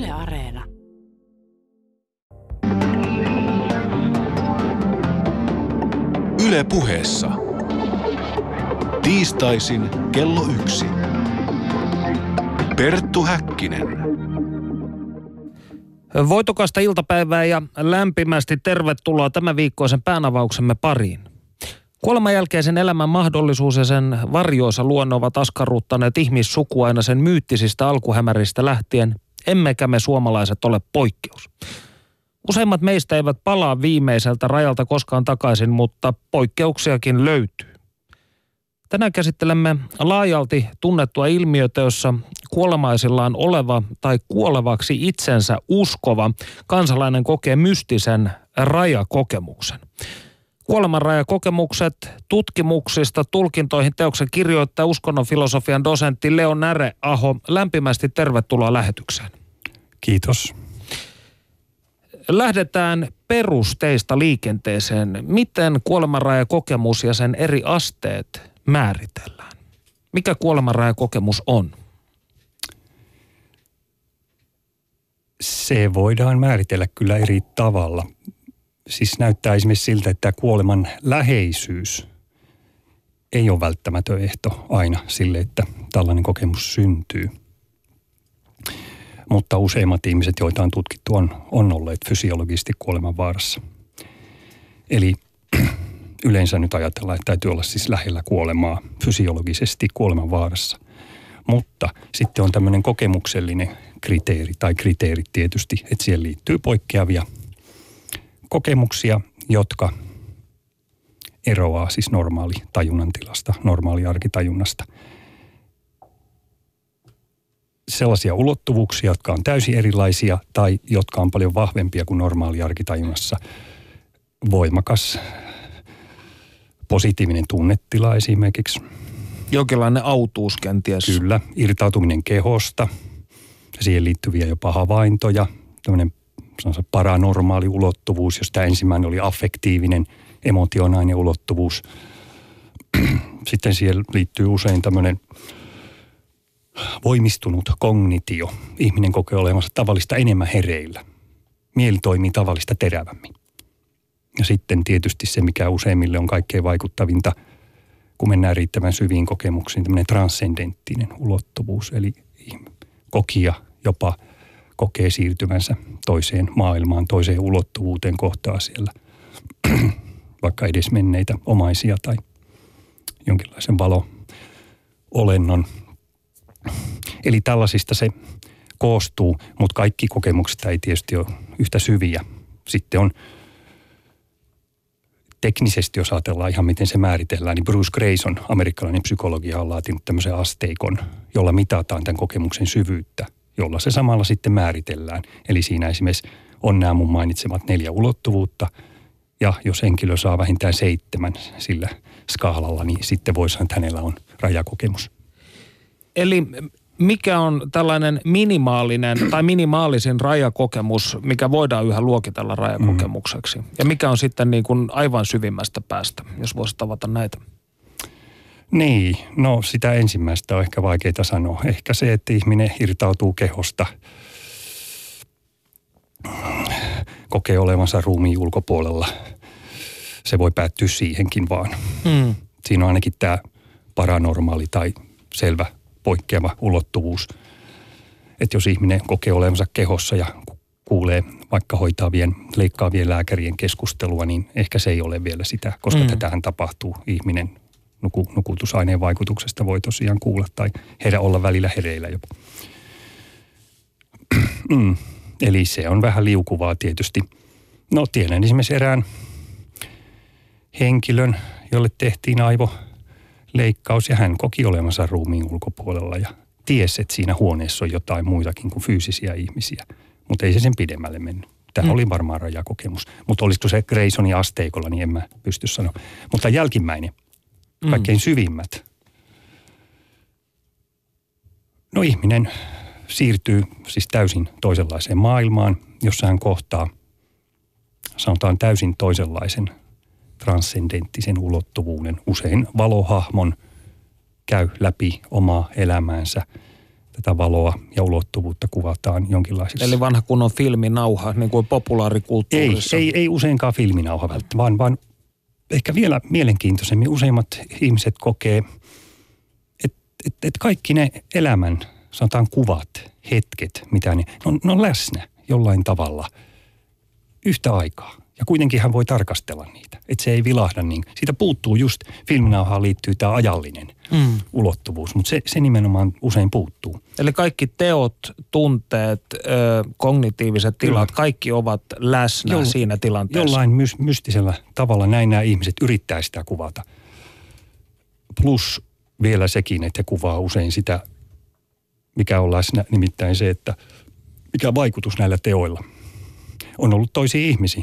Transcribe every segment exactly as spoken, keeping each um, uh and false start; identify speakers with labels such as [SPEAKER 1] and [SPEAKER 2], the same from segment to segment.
[SPEAKER 1] Yle Areena.
[SPEAKER 2] Yle Puheessa. Tiistaisin kello yksi. Perttu Häkkinen.
[SPEAKER 3] Voitokasta iltapäivää ja lämpimästi tervetuloa tämän viikkoisen päänavauksemme pariin. Kuoleman jälkeisen elämän mahdollisuus ja sen varjoisa luonne ovat askarruttaneet ihmissukua aina sen myyttisistä alkuhämäristä lähtien, emmekä me suomalaiset ole poikkeus. Useimmat meistä eivät palaa viimeiseltä rajalta koskaan takaisin, mutta poikkeuksiakin löytyy. Tänään käsittelemme laajalti tunnettua ilmiötä, jossa kuolemaisillaan oleva tai kuolevaksi itsensä uskova kansalainen kokee mystisen rajakokemuksen. Kuolemanrajakokemukset tutkimuksista tulkintoihin teoksen kirjoittaja uskonnonfilosofian dosentti Leo Näre-aho. Lämpimästi tervetuloa lähetykseen.
[SPEAKER 4] Kiitos.
[SPEAKER 3] Lähdetään perusteista liikenteeseen. Miten kuolemanrajakokemus ja sen eri asteet määritellään? Mikä kuolemanrajakokemus on?
[SPEAKER 4] Se voidaan määritellä kyllä eri tavalla. Siis näyttää esimerkiksi siltä, että kuoleman läheisyys ei ole välttämätön ehto aina sille, että tällainen kokemus syntyy. Mutta useimmat ihmiset, joita on tutkittu, on, on olleet fysiologisesti kuoleman vaarassa. Eli yleensä nyt ajatellaan, että täytyy olla siis lähellä kuolemaa fysiologisesti kuoleman vaarassa. Mutta sitten on tämmöinen kokemuksellinen kriteeri tai kriteerit tietysti, että siihen liittyy poikkeavia kokemuksia, jotka eroaa siis normaali tajunnan tilasta, normaali arkitajunnasta. Sellaisia ulottuvuuksia, jotka on täysin erilaisia tai jotka on paljon vahvempia kuin normaali arkitajunnassa. Voimakas, positiivinen tunnetila esimerkiksi.
[SPEAKER 3] Jonkinlainen autuus kenties.
[SPEAKER 4] Kyllä, irtautuminen kehosta, siihen liittyviä jopa havaintoja, tämmöinen paranormaali ulottuvuus, jos tämä ensimmäinen oli affektiivinen, emotionaalinen ulottuvuus. Sitten siihen liittyy usein tämmöinen voimistunut kognitio. Ihminen kokee olevansa tavallista enemmän hereillä. Mieli toimii tavallista terävämmin. Ja sitten tietysti se, mikä useimmille on kaikkein vaikuttavinta, kun mennään riittävän syviin kokemuksiin, tämmöinen transcendenttinen ulottuvuus. Eli kokija jopa kokee siirtyvänsä toiseen maailmaan, toiseen ulottuvuuteen, kohtaa siellä vaikka edes menneitä omaisia tai jonkinlaisen valo-olennon. Eli tällaisista se koostuu, mutta kaikki kokemukset ei tietysti ole yhtä syviä. Sitten on teknisesti, jos ajatellaan ihan miten se määritellään, niin Bruce Grayson, amerikkalainen psykologia, on laatinut tämmöisen asteikon, jolla mitataan tämän kokemuksen syvyyttä, jolla se samalla sitten määritellään. Eli siinä esimerkiksi on nämä mun mainitsemat neljä ulottuvuutta, ja jos henkilö saa vähintään seitsemän sillä skaalalla, niin sitten voi sanoa, että hänellä on rajakokemus.
[SPEAKER 3] Eli mikä on tällainen minimaalinen tai minimaalisin rajakokemus, mikä voidaan yhä luokitella rajakokemukseksi? Mm. Ja mikä on sitten niin kuin aivan syvimmästä päästä, jos voisit avata näitä?
[SPEAKER 4] Niin, no sitä ensimmäistä on ehkä vaikeaa sanoa. Ehkä se, että ihminen irtautuu kehosta, kokee olevansa ruumiin ulkopuolella. Se voi päättyä siihenkin vaan. Mm. Siinä on ainakin tämä paranormaali tai selvä poikkeava ulottuvuus. Että jos ihminen kokee olevansa kehossa ja kuulee vaikka hoitavien, leikkaavien lääkärien keskustelua, niin ehkä se ei ole vielä sitä, koska mm. tätähän tapahtuu. Ihminen nuku, nukutusaineen vaikutuksesta voi tosiaan kuulla tai heidän olla välillä hereillä jopa. mm. Eli se on vähän liukuvaa tietysti. No tiedän esimerkiksi erään henkilön, jolle tehtiin aivoleikkaus ja hän koki olevansa ruumiin ulkopuolella ja tiesi, että siinä huoneessa on jotain muitakin kuin fyysisiä ihmisiä. Mutta ei se sen pidemmälle mennyt. Tämä mm. oli varmaan rajakokemus. Mutta olisiko se Graysonin asteikolla, niin en mä pysty sanoa. Mutta jälkimmäinen, kaikkein mm. syvimmät. No ihminen siirtyy siis täysin toisenlaiseen maailmaan, jossa hän kohtaa, sanotaan täysin toisenlaisen transcendenttisen ulottuvuuden. Usein valohahmon käy läpi omaa elämäänsä. tätä valoa ja ulottuvuutta kuvataan jonkinlaisessa.
[SPEAKER 3] Eli vanha kunnon filminauha, niin kuin populaarikulttuurissa.
[SPEAKER 4] Ei, ei, ei useinkaan filminauha välttämättä, vaan, vaan ehkä vielä mielenkiintoisemmin useimmat ihmiset kokee, että et, et kaikki ne elämän, sanotaan kuvat, hetket, mitä ne, ne, on, ne on läsnä jollain tavalla yhtä aikaa. Ja kuitenkin hän voi tarkastella niitä, että se ei vilahda niin. Siitä puuttuu just, filminauhaan liittyy tämä ajallinen mm. ulottuvuus, mutta se, se nimenomaan usein puuttuu.
[SPEAKER 3] Eli kaikki teot, tunteet, ö, kognitiiviset tilat, Kyllä. kaikki ovat läsnä Joll, siinä tilanteessa.
[SPEAKER 4] Jollain my, mystisellä tavalla näin nämä ihmiset yrittää sitä kuvata. Plus vielä sekin, että he kuvaa usein sitä, mikä on läsnä, nimittäin se, että mikä vaikutus näillä teoilla on ollut toisiin ihmisiin.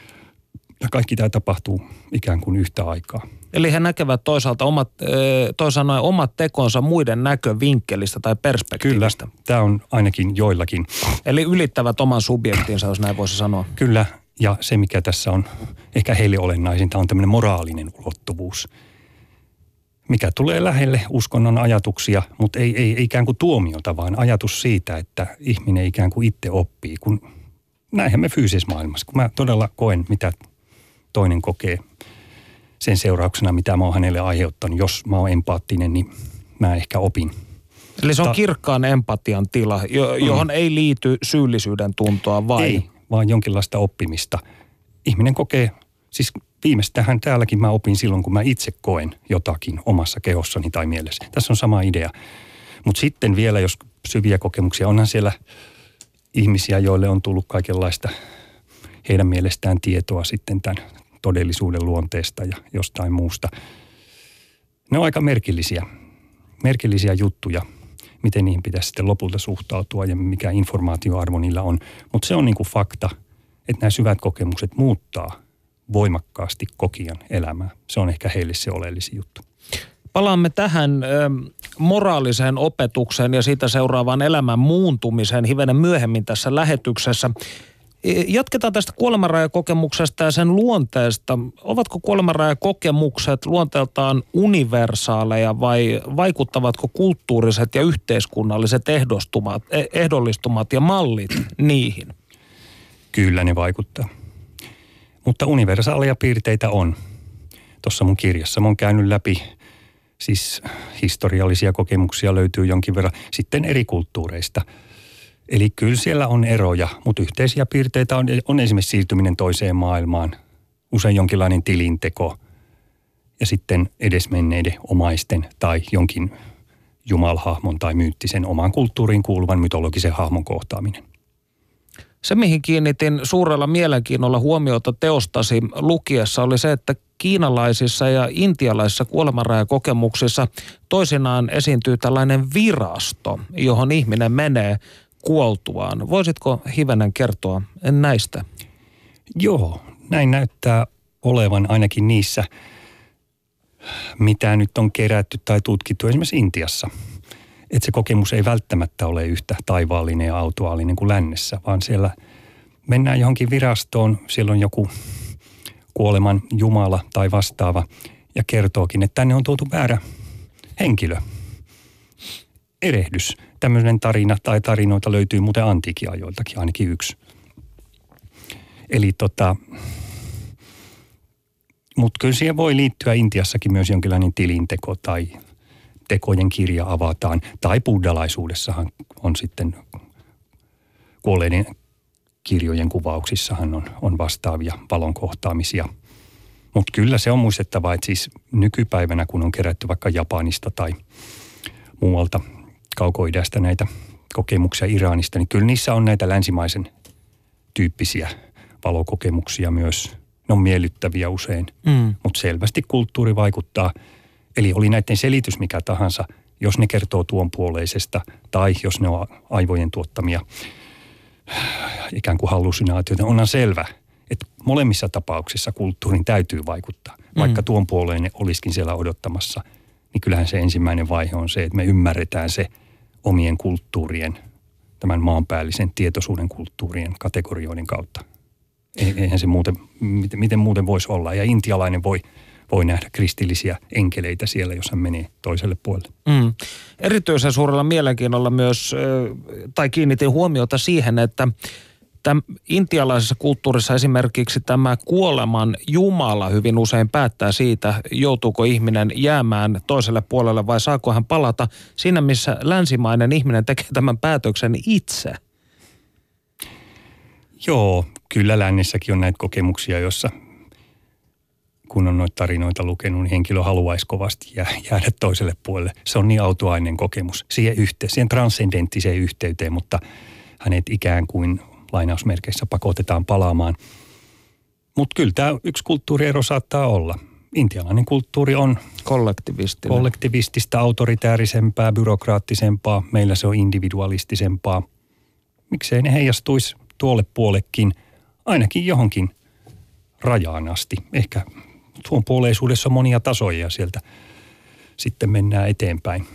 [SPEAKER 4] Ja kaikki tämä tapahtuu ikään kuin yhtä aikaa.
[SPEAKER 3] Eli he näkevät toisaalta omat, toisaalta omat tekonsa muiden näkövinkkelistä tai perspektiivistä.
[SPEAKER 4] Kyllä, tämä on ainakin joillakin.
[SPEAKER 3] Eli ylittävät oman subjektinsa, jos näin voisi sanoa.
[SPEAKER 4] Kyllä, ja se mikä tässä on ehkä heille olennaisinta on tämmöinen moraalinen ulottuvuus, mikä tulee lähelle uskonnon ajatuksia, mutta ei, ei, ei ikään kuin tuomiota, vaan ajatus siitä, että ihminen ikään kuin itse oppii, kun näinhän me fyysisessä maailmassa, kun mä todella koen, mitä toinen kokee sen seurauksena, mitä mä oon hänelle aiheuttanut. Jos mä oon empaattinen, niin mä ehkä opin.
[SPEAKER 3] Eli se on Ta- kirkkaan empatian tila, johon mm. ei liity syyllisyyden tuntoa vai?
[SPEAKER 4] Ei, vaan jonkinlaista oppimista. Ihminen kokee, siis viimeistähän täälläkin mä opin silloin, kun mä itse koen jotakin omassa kehossani tai mielessä. Tässä on sama idea. Mutta sitten vielä, jos syviä kokemuksia, onhan siellä ihmisiä, joille on tullut kaikenlaista heidän mielestään tietoa sitten tämän todellisuuden luonteesta ja jostain muusta. Ne on aika merkillisiä, merkillisiä juttuja, miten niihin pitäisi sitten lopulta suhtautua ja mikä informaatioarvo niillä on. Mutta se on niin kuin fakta, että nämä syvät kokemukset muuttaa voimakkaasti kokijan elämää. Se on ehkä heille se oleellisin juttu.
[SPEAKER 3] Palaamme tähän ö, moraaliseen opetukseen ja siitä seuraavaan elämän muuntumiseen hivenen myöhemmin tässä lähetyksessä. Jatketaan tästä kuolemanrajakokemuksesta ja sen luonteesta. Ovatko kuolemanrajakokemukset luonteeltaan universaaleja vai vaikuttavatko kulttuuriset ja yhteiskunnalliset ehdostumat, ehdollistumat ja mallit niihin?
[SPEAKER 4] Kyllä ne vaikuttaa. Mutta universaaleja piirteitä on. Tuossa mun kirjassa mä oon käynyt läpi, siis historiallisia kokemuksia löytyy jonkin verran sitten eri kulttuureista. Eli kyllä siellä on eroja, mutta yhteisiä piirteitä on, on esimerkiksi siirtyminen toiseen maailmaan, usein jonkinlainen tilinteko ja sitten edesmenneiden omaisten tai jonkin jumalhahmon tai myyttisen omaan kulttuuriin kuuluvan mytologisen hahmon kohtaaminen.
[SPEAKER 3] Se, mihin kiinnitin suurella mielenkiinnolla huomiota teostasi lukiessa, oli se, että kiinalaisissa ja intialaisissa kuolemanrajakokemuksissa toisinaan esiintyy tällainen virasto, johon ihminen menee kuoltuaan. Voisitko hivenen kertoa näistä?
[SPEAKER 4] Joo, näin näyttää olevan ainakin niissä, mitä nyt on kerätty tai tutkittu esimerkiksi Intiassa. Että se kokemus ei välttämättä ole yhtä taivaallinen ja autuaallinen kuin lännessä, vaan siellä mennään johonkin virastoon, siellä on joku kuoleman jumala tai vastaava ja kertookin, että tänne on tuotu väärä henkilö. Erehdys. Tämmöinen tarina tai tarinoita löytyy muuten antiikin ajoiltakin, ainakin yksi. Eli tota, mutta kyllä siihen voi liittyä Intiassakin myös jonkinlainen tilinteko tai tekojen kirja avataan. Tai buddhalaisuudessahan on sitten kuolleiden kirjojen kuvauksissahan on, on vastaavia valon kohtaamisia. Mutta kyllä se on muistettava, että siis nykypäivänä kun on kerätty vaikka Japanista tai muualta kaukoidästä näitä kokemuksia Iranista, niin kyllä niissä on näitä länsimaisen tyyppisiä valokokemuksia myös. Ne on miellyttäviä usein, mm. mutta selvästi kulttuuri vaikuttaa. Eli oli näiden selitys mikä tahansa, jos ne kertoo tuon puoleisesta tai jos ne on aivojen tuottamia ikään kuin hallusinaatioita, onhan selvä, että molemmissa tapauksissa kulttuurin täytyy vaikuttaa. Vaikka mm. tuon puoleinen olisikin siellä odottamassa, niin kyllähän se ensimmäinen vaihe on se, että me ymmärretään se omien kulttuurien, tämän maanpäällisen tietoisuuden kulttuurien kategorioiden kautta. Eihän se muuten, miten, miten muuten voisi olla. Ja intialainen voi voi nähdä kristillisiä enkeleitä siellä, jos hän menee toiselle puolelle.
[SPEAKER 3] Mm. Erityisen suurella mielenkiinnolla myös, tai kiinnitin huomiota siihen, että Täm, intialaisessa kulttuurissa esimerkiksi tämä kuoleman Jumala hyvin usein päättää siitä, joutuuko ihminen jäämään toiselle puolelle vai saako hän palata, siinä missä länsimainen ihminen tekee tämän päätöksen itse.
[SPEAKER 4] Joo, kyllä lännessäkin on näitä kokemuksia, jossa kun on noita tarinoita lukenut, niin henkilö haluaisi kovasti jäädä toiselle puolelle. Se on niin autuainen kokemus siihen, yhteen, siihen transcendenttiseen yhteyteen, mutta hänet ikään kuin lainausmerkeissä pakotetaan palaamaan. Mutta kyllä tämä yksi kulttuuriero saattaa olla. Intialainen kulttuuri on
[SPEAKER 3] kollektivistinen.
[SPEAKER 4] kollektivistista, autoritäärisempää, byrokraattisempaa. Meillä se on individualistisempaa. Miksei ne heijastuisi tuolle puollekin, ainakin johonkin rajaan asti. Ehkä tuon puoleisuudessa on monia tasoja ja sieltä sitten mennään eteenpäin.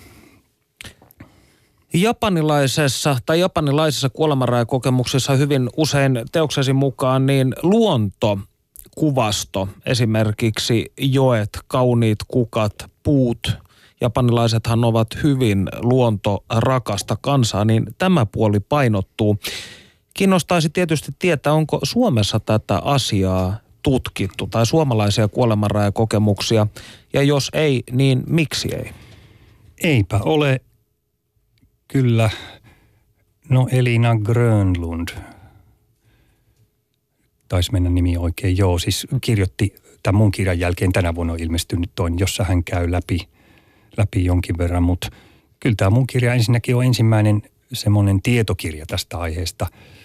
[SPEAKER 3] Japanilaisessa tai japanilaisissa kuolemanrajakokemuksissa hyvin usein teoksesi mukaan niin luontokuvasto, esimerkiksi joet, kauniit kukat, puut, japanilaisethan ovat hyvin luontorakasta kansaa, niin tämä puoli painottuu. Kiinnostaisi tietysti tietää, onko Suomessa tätä asiaa tutkittu tai suomalaisia kuolemanrajakokemuksia, ja jos ei, niin miksi ei?
[SPEAKER 4] Eipä ole. Kyllä, no Elina Grönlund, taisi mennä nimi oikein, joo, siis kirjoitti tämän mun kirjan jälkeen tänä vuonna on ilmestynyt toinen, jossa hän käy läpi, läpi jonkin verran, mutta kyllä tämä mun kirja ensinnäkin on ensimmäinen semmoinen tietokirja tästä aiheesta.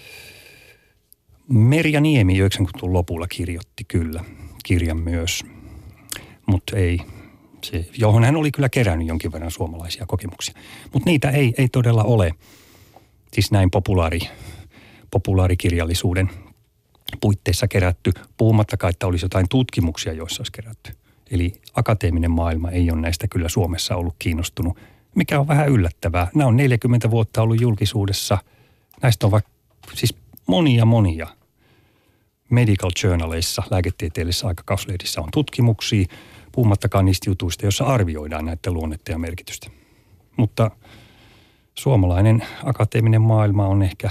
[SPEAKER 4] Merja Niemi yhdeksänkymmentäluvun lopulla kirjoitti kyllä kirjan myös, mutta ei. Se, johon hän oli kyllä kerännyt jonkin verran suomalaisia kokemuksia. Mutta niitä ei, ei todella ole. Siis näin populaari, populaarikirjallisuuden puitteissa kerätty, puhumattakaan, että olisi jotain tutkimuksia, joissa olisi kerätty. Eli akateeminen maailma ei ole näistä kyllä Suomessa ollut kiinnostunut, mikä on vähän yllättävää. Nämä on neljäkymmentä vuotta ollut julkisuudessa. Näistä on vaikka siis monia monia medical journaleissa, lääketieteellisessä aikakauslehdissä on tutkimuksia, puhumattakaan niistä jutuista, joissa arvioidaan näiden luonnetta ja merkitystä. Mutta suomalainen akateeminen maailma on ehkä,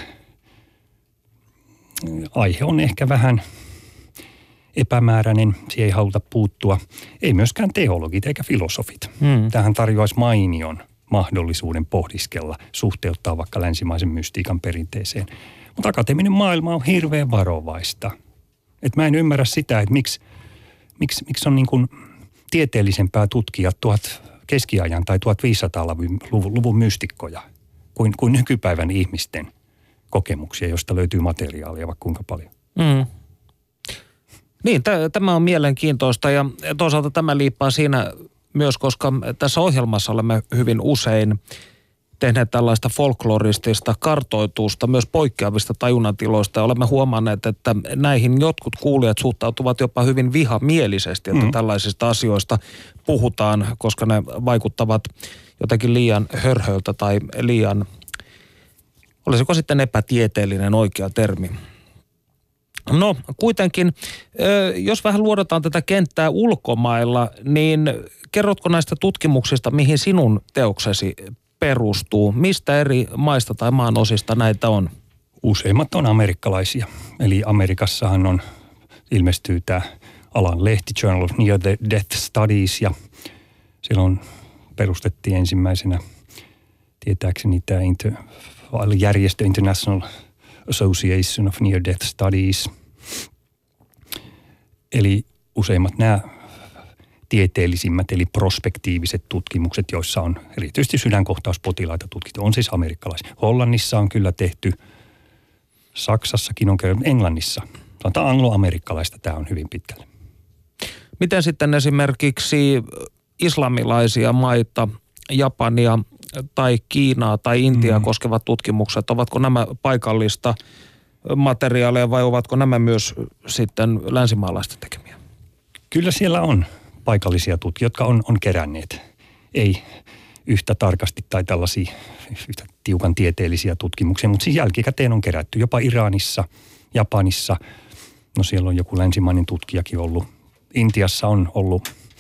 [SPEAKER 4] aihe on ehkä vähän epämääräinen, siihen ei haluta puuttua. Ei myöskään teologit eikä filosofit. Hmm. Tähän tarjoaisi mainion mahdollisuuden pohdiskella, suhteuttaa vaikka länsimaisen mystiikan perinteeseen. Mutta akateeminen maailma on hirveän varovaista. Et mä en ymmärrä sitä, että miksi, miksi, miksi on niin kuin tieteellisempää tutkia tuhat keskiajan tai tuhatviisisataaluvun mystikkoja kuin, kuin nykypäivän ihmisten kokemuksia, josta löytyy materiaalia vaikka kuinka paljon.
[SPEAKER 3] Mm. Niin, t- tämä on mielenkiintoista ja toisaalta tämä liippaa siinä myös, koska tässä ohjelmassa olemme hyvin usein tehneet tällaista folkloristista kartoitusta myös poikkeavista tajunnantiloista ja olemme huomanneet, että näihin jotkut kuulijat suhtautuvat jopa hyvin vihamielisesti, että mm. tällaisista asioista puhutaan, koska ne vaikuttavat jotenkin liian hörhöltä tai liian, olisiko sitten epätieteellinen oikea termi. No kuitenkin, jos vähän luodataan tätä kenttää ulkomailla, niin kerrotko näistä tutkimuksista, mihin sinun teoksesi perustuu? Mistä eri maista tai maanosista näitä on?
[SPEAKER 4] Useimmat on amerikkalaisia. Eli Amerikassahan on, ilmestyy tämä alan lehti Journal of Near Death Studies ja silloin perustettiin ensimmäisenä tietääkseni tämä inter, järjestö International Association of Near Death Studies. Eli useimmat nämä tieteellisimmät eli prospektiiviset tutkimukset, joissa on erityisesti sydänkohtauspotilaita tutkittu, on siis amerikkalaisia. Hollannissa on kyllä tehty, Saksassakin on käynyt, Englannissa. Sanotaan anglo-amerikkalaista tämä on hyvin pitkälle.
[SPEAKER 3] Miten sitten esimerkiksi islamilaisia maita, Japania tai Kiinaa tai Intiaa mm. koskevat tutkimukset, ovatko nämä paikallista materiaaleja vai ovatko nämä myös sitten länsimaalaisten tekemiä?
[SPEAKER 4] Kyllä siellä on paikallisia tutkijoita, jotka on, on keränneet. Ei yhtä tarkasti tai tällaisia yhtä tiukan tieteellisiä tutkimuksia, mutta siis jälkikäteen on kerätty jopa Iranissa, Japanissa. No siellä on joku länsimainen tutkijakin ollut. Intiassa on ollut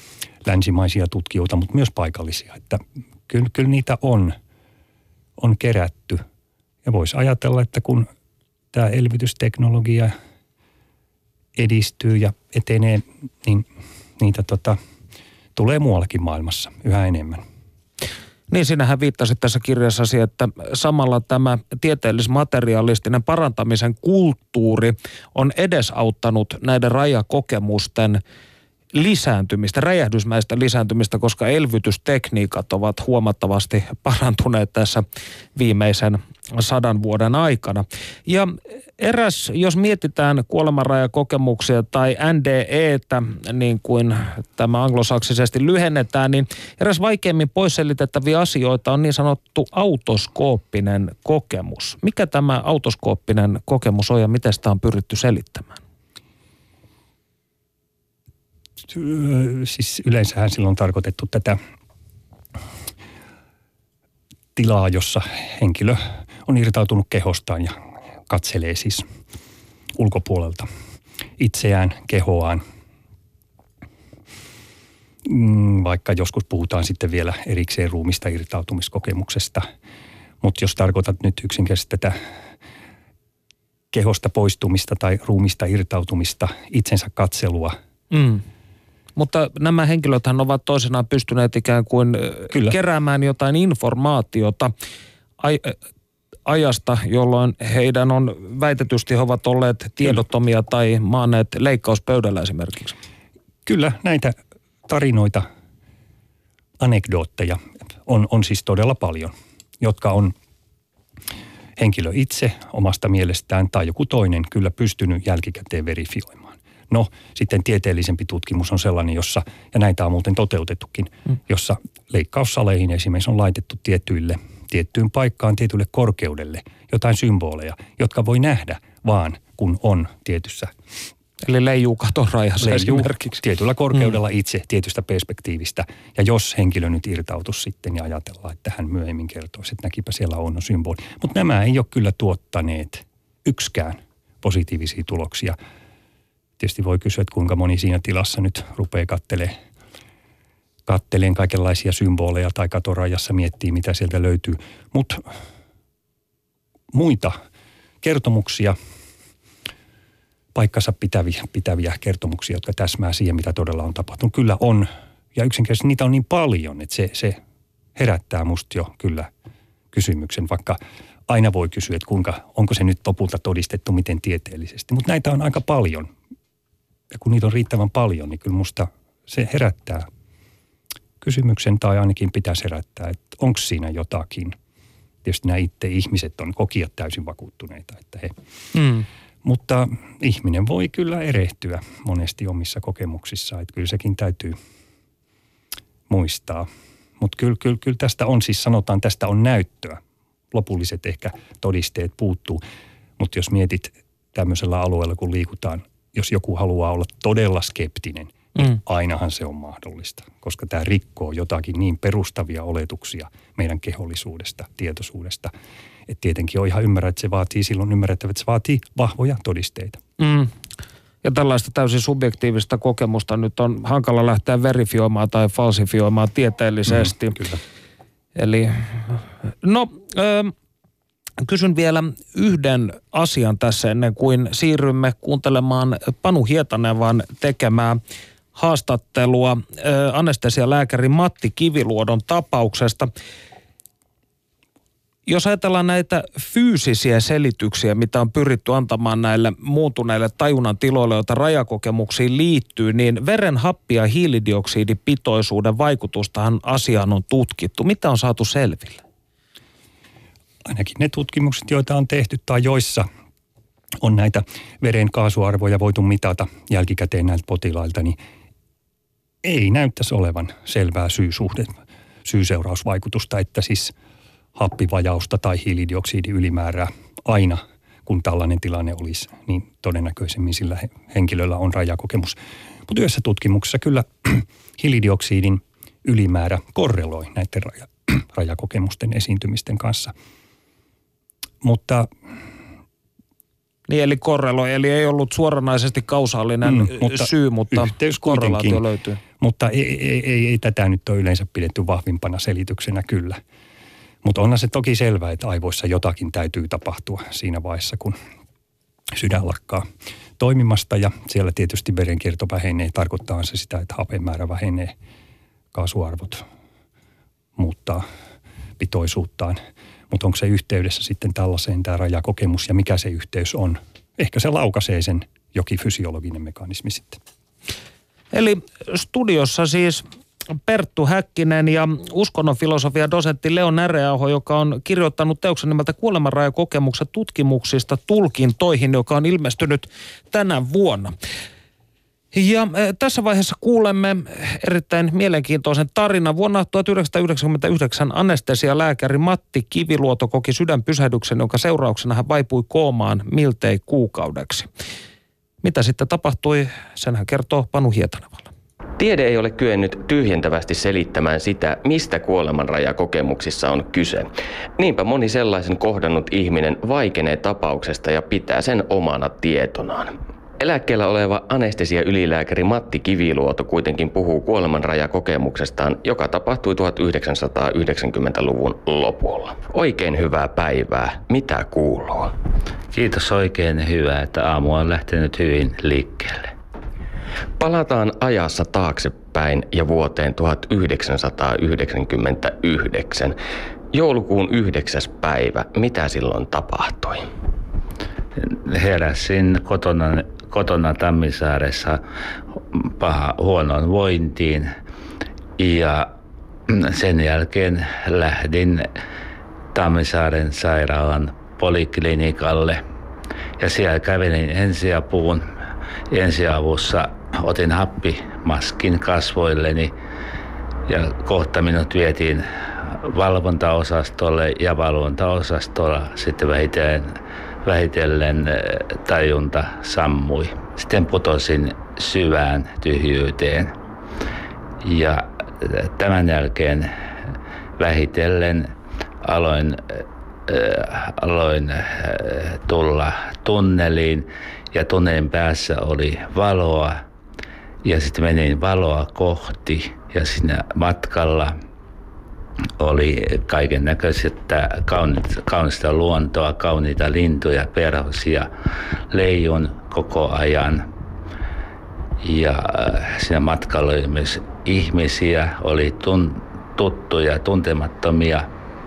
[SPEAKER 4] länsimaisia tutkijoita, mutta myös paikallisia. Että kyllä, kyllä niitä on, on kerätty. Ja voisi ajatella, että kun tämä elvytysteknologia edistyy ja etenee, niin niitä tota, tulee muuallakin maailmassa yhä enemmän.
[SPEAKER 3] Niin, sinähän viittasit tässä kirjassasi, että samalla tämä tieteellis-materialistinen parantamisen kulttuuri on edesauttanut näiden rajakokemusten lisääntymistä, räjähdysmäistä lisääntymistä, koska elvytystekniikat ovat huomattavasti parantuneet tässä viimeisen sadan vuoden aikana. Ja eräs, jos mietitään kuolemanrajakokemuksia tai N D E:tä, niin kuin tämä anglosaksisesti lyhennetään, niin eräs vaikeimmin poisselitettäviä asioita on niin sanottu autoskooppinen kokemus. Mikä tämä autoskooppinen kokemus on ja miten sitä on pyritty selittämään?
[SPEAKER 4] Siis yleensähän silloin on tarkoitettu tätä tilaa, jossa henkilö on irtautunut kehostaan ja katselee siis ulkopuolelta itseään, kehoaan. Vaikka joskus puhutaan sitten vielä erikseen ruumista irtautumiskokemuksesta. Mutta jos tarkoitat nyt yksinkertaisesti tätä kehosta poistumista tai ruumista irtautumista, itsensä katselua.
[SPEAKER 3] Mm. Mutta nämä henkilöthän ovat toisenaan pystyneet ikään kuin Kyllä. keräämään jotain informaatiota aj- ajasta, jolloin heidän on väitetysti he ovat olleet tiedottomia Kyllä. tai maaneet leikkauspöydällä esimerkiksi.
[SPEAKER 4] Kyllä, näitä tarinoita, anekdootteja on, on siis todella paljon, jotka on henkilö itse omasta mielestään tai joku toinen kyllä pystynyt jälkikäteen verifioimaan. No, sitten tieteellisempi tutkimus on sellainen, jossa, ja näitä on muuten toteutettukin, mm. jossa leikkaussaleihin esimerkiksi on laitettu tiettyille, tiettyyn paikkaan, tietylle korkeudelle jotain symboleja, jotka voi nähdä vaan, kun on tietyssä.
[SPEAKER 3] Eli leijuu katon rajassa
[SPEAKER 4] leijuu
[SPEAKER 3] esimerkiksi.
[SPEAKER 4] Tietyllä korkeudella mm. itse tietystä perspektiivistä. Ja jos henkilö nyt irtautuisi sitten ja ajatellaan, että hän myöhemmin kertoisi, että näkipä siellä on symboli. Mutta nämä ei ole kyllä tuottaneet yksikään positiivisia tuloksia. Tietysti voi kysyä, että kuinka moni siinä tilassa nyt rupeaa kattelemaan, katteleen kaikenlaisia symboleja tai katorajassa miettii, mitä sieltä löytyy. Mutta muita kertomuksia, paikkansa pitäviä, pitäviä kertomuksia, jotka täsmää siihen, mitä todella on tapahtunut, kyllä on. Ja yksinkertaisesti niitä on niin paljon, että se, se herättää musta jo kyllä kysymyksen, vaikka aina voi kysyä, että kuinka, onko se nyt lopulta todistettu miten tieteellisesti. Mutta näitä on aika paljon. Ja kun niitä on riittävän paljon, niin kyllä musta se herättää kysymyksen tai ainakin pitäisi herättää, että onko siinä jotakin. Tietysti nämä itse ihmiset on kokijat täysin vakuuttuneita, että he. Mm. Mutta ihminen voi kyllä erehtyä monesti omissa kokemuksissaan, että kyllä sekin täytyy muistaa. Mutta kyllä, kyllä, kyllä tästä on siis, sanotaan, tästä on näyttöä. Lopulliset ehkä todisteet puuttuu, mutta jos mietit tämmöisellä alueella, kun liikutaan, jos joku haluaa olla todella skeptinen, niin mm. ainahan se on mahdollista, koska tämä rikkoo jotakin niin perustavia oletuksia meidän kehollisuudesta, tietoisuudesta. Että tietenkin on ihan ymmärrä, että se vaatii silloin ymmärrettävä, että se vaatii vahvoja todisteita.
[SPEAKER 3] Mm. Ja tällaista täysin subjektiivista kokemusta nyt on hankala lähteä verifioimaan tai falsifioimaan tieteellisesti.
[SPEAKER 4] Mm, kyllä.
[SPEAKER 3] Eli no, ö, kysyn vielä yhden asian tässä ennen kuin siirrymme kuuntelemaan Panu Hietanevan tekemää haastattelua ö, anestesialääkäri Matti Kiviluodon tapauksesta. Jos ajatellaan näitä fyysisiä selityksiä, mitä on pyritty antamaan näille muuntuneille tajunnan tiloille, joita rajakokemuksiin liittyy, niin veren happi- ja hiilidioksidipitoisuuden vaikutustahan asiaan on tutkittu. Mitä on saatu selville?
[SPEAKER 4] Ainakin ne tutkimukset, joita on tehty tai joissa on näitä veren kaasuarvoja voitu mitata jälkikäteen näiltä potilailta, niin ei näyttäisi olevan selvää syy-suhde, syy-seurausvaikutusta, että siis happivajausta tai hiilidioksidiylimäärää aina, kun tällainen tilanne olisi, niin todennäköisemmin sillä henkilöllä on rajakokemus. Mutta yhdessä tutkimuksessa kyllä hiilidioksidin ylimäärä korreloi näiden raja, rajakokemusten esiintymisten kanssa. Mutta
[SPEAKER 3] niin eli korreloi, eli ei ollut suoranaisesti kausaalinen mm, mutta syy, mutta korrelaatio löytyy.
[SPEAKER 4] Mutta ei, ei, ei, ei tätä nyt ole yleensä pidetty vahvimpana selityksenä kyllä. Mutta onhan se toki selvää, että aivoissa jotakin täytyy tapahtua siinä vaiheessa, kun sydän lakkaa toimimasta. Ja siellä tietysti verenkierto vähenee. Tarkoittaa se sitä, että hapen määrä vähenee, kaasuarvot muuttaa pitoisuuttaan. Mutta onko se yhteydessä sitten tällaiseen tämä rajakokemus ja mikä se yhteys on? Ehkä se laukaisee sen jokin fysiologinen mekanismi sitten.
[SPEAKER 3] Eli studiossa siis Perttu Häkkinen ja uskonnonfilosofia dosentti Leo Näreaho, joka on kirjoittanut teoksen nimeltä Kuolemanrajakokemukset tutkimuksista tulkintoihin, joka on ilmestynyt tänä vuonna. Ja tässä vaiheessa kuulemme erittäin mielenkiintoisen tarinan. Vuonna tuhatyhdeksänsataayhdeksänkymmentäyhdeksän anestesialääkäri Matti Kiviluoto koki sydänpysähdyksen, jonka seurauksena hän vaipui koomaan miltei kuukaudeksi. Mitä sitten tapahtui, sen hän kertoo Panu Hietanevalla.
[SPEAKER 1] Tiede ei ole kyennyt tyhjentävästi selittämään sitä, mistä kuolemanrajakokemuksissa on kyse. Niinpä moni sellaisen kohdannut ihminen vaikenee tapauksesta ja pitää sen omana tietonaan. Eläkkeellä oleva anestesiaylilääkäri Matti Kiviluoto kuitenkin puhuu kuolemanrajakokemuksestaan, joka tapahtui tuhatyhdeksänsataayhdeksänkymmentäluvun lopulla. Oikein hyvää päivää. Mitä kuuluu?
[SPEAKER 5] Kiitos, oikein hyvää, että aamu on lähtenyt hyvin liikkeelle.
[SPEAKER 1] Palataan ajassa taaksepäin ja vuoteen tuhatyhdeksänsataayhdeksänkymmentäyhdeksän. Joulukuun yhdeksäs päivä. Mitä silloin tapahtui?
[SPEAKER 5] Heräsin kotona, kotona Tammisaaressa paha huonoon vointiin ja sen jälkeen lähdin Tammisaaren sairaalan poliklinikalle ja siellä kävelin ensiapuun. Ensiavussa otin happimaskin kasvoilleni ja kohta minut vietiin valvontaosastolle ja valvontaosastolla sitten vähitellen, vähitellen tajunta sammui. Sitten putosin syvään tyhjyyteen ja tämän jälkeen vähitellen aloin, äh, aloin äh, tulla tunneliin. Ja tunnelin päässä oli valoa ja sitten menin valoa kohti ja siinä matkalla oli kaiken näköistä kaunista, kaunista luontoa, kauniita lintuja, perhosia, leijun koko ajan. Ja siinä matkalla oli myös ihmisiä, oli tun, tuttuja, tuntemattomia,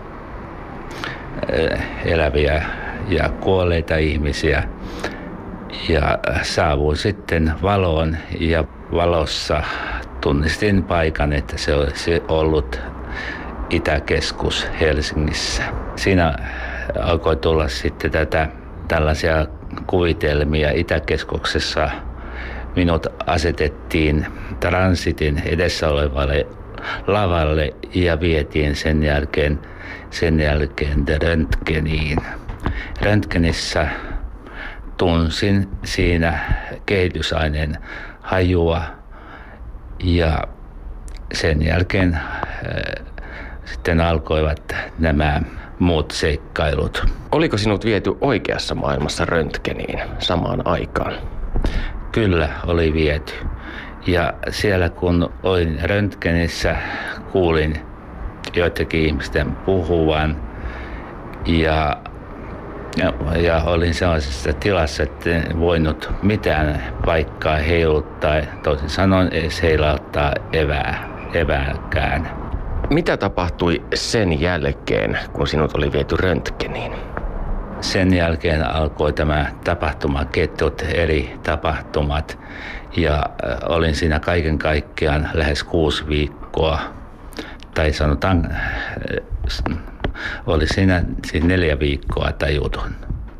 [SPEAKER 5] eläviä ja kuolleita ihmisiä. Ja saavuin sitten valoon ja valossa tunnistin paikan, että se olisi ollut Itäkeskus Helsingissä. Siinä alkoi tulla sitten tätä, tällaisia kuvitelmia. Itäkeskuksessa minut asetettiin transitin edessä olevalle lavalle ja vietiin sen jälkeen, sen jälkeen röntgeniin. Röntgenissä tunsin siinä kehitysaineen hajua ja sen jälkeen äh, sitten alkoivat nämä muut seikkailut.
[SPEAKER 1] Oliko sinut viety oikeassa maailmassa röntgeniin samaan aikaan?
[SPEAKER 5] Kyllä, oli viety. Ja siellä kun olin röntgenissä, kuulin joitakin ihmisten puhuvan ja Ja, ja olin sellaisessa tilassa, että en voinut mitään paikkaa heiluttaa, toisin sanoen edes heilauttaa evää, evääkään.
[SPEAKER 1] Mitä tapahtui sen jälkeen, kun sinut oli viety röntgeniin?
[SPEAKER 5] Sen jälkeen alkoi tämä tapahtumaketjut, eri tapahtumat ja olin siinä kaiken kaikkiaan lähes kuusi viikkoa, tai sanotaan oli siinä siis neljä viikkoa tajuton.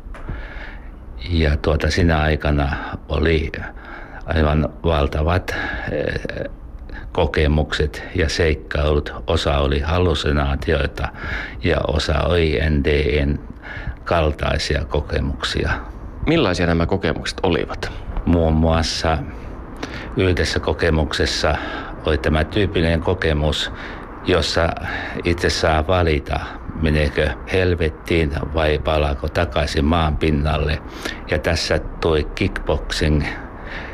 [SPEAKER 5] Ja tuota, siinä aikana oli aivan valtavat eh, kokemukset ja seikkailut. Osa oli hallusinaatioita ja osa oli N D N kaltaisia kokemuksia.
[SPEAKER 1] Millaisia nämä kokemukset olivat?
[SPEAKER 5] Muun muassa yhdessä kokemuksessa oli tämä tyypillinen kokemus, jossa itse saa valita, meneekö helvettiin vai palaako takaisin maan pinnalle. Ja tässä tuli kickboxing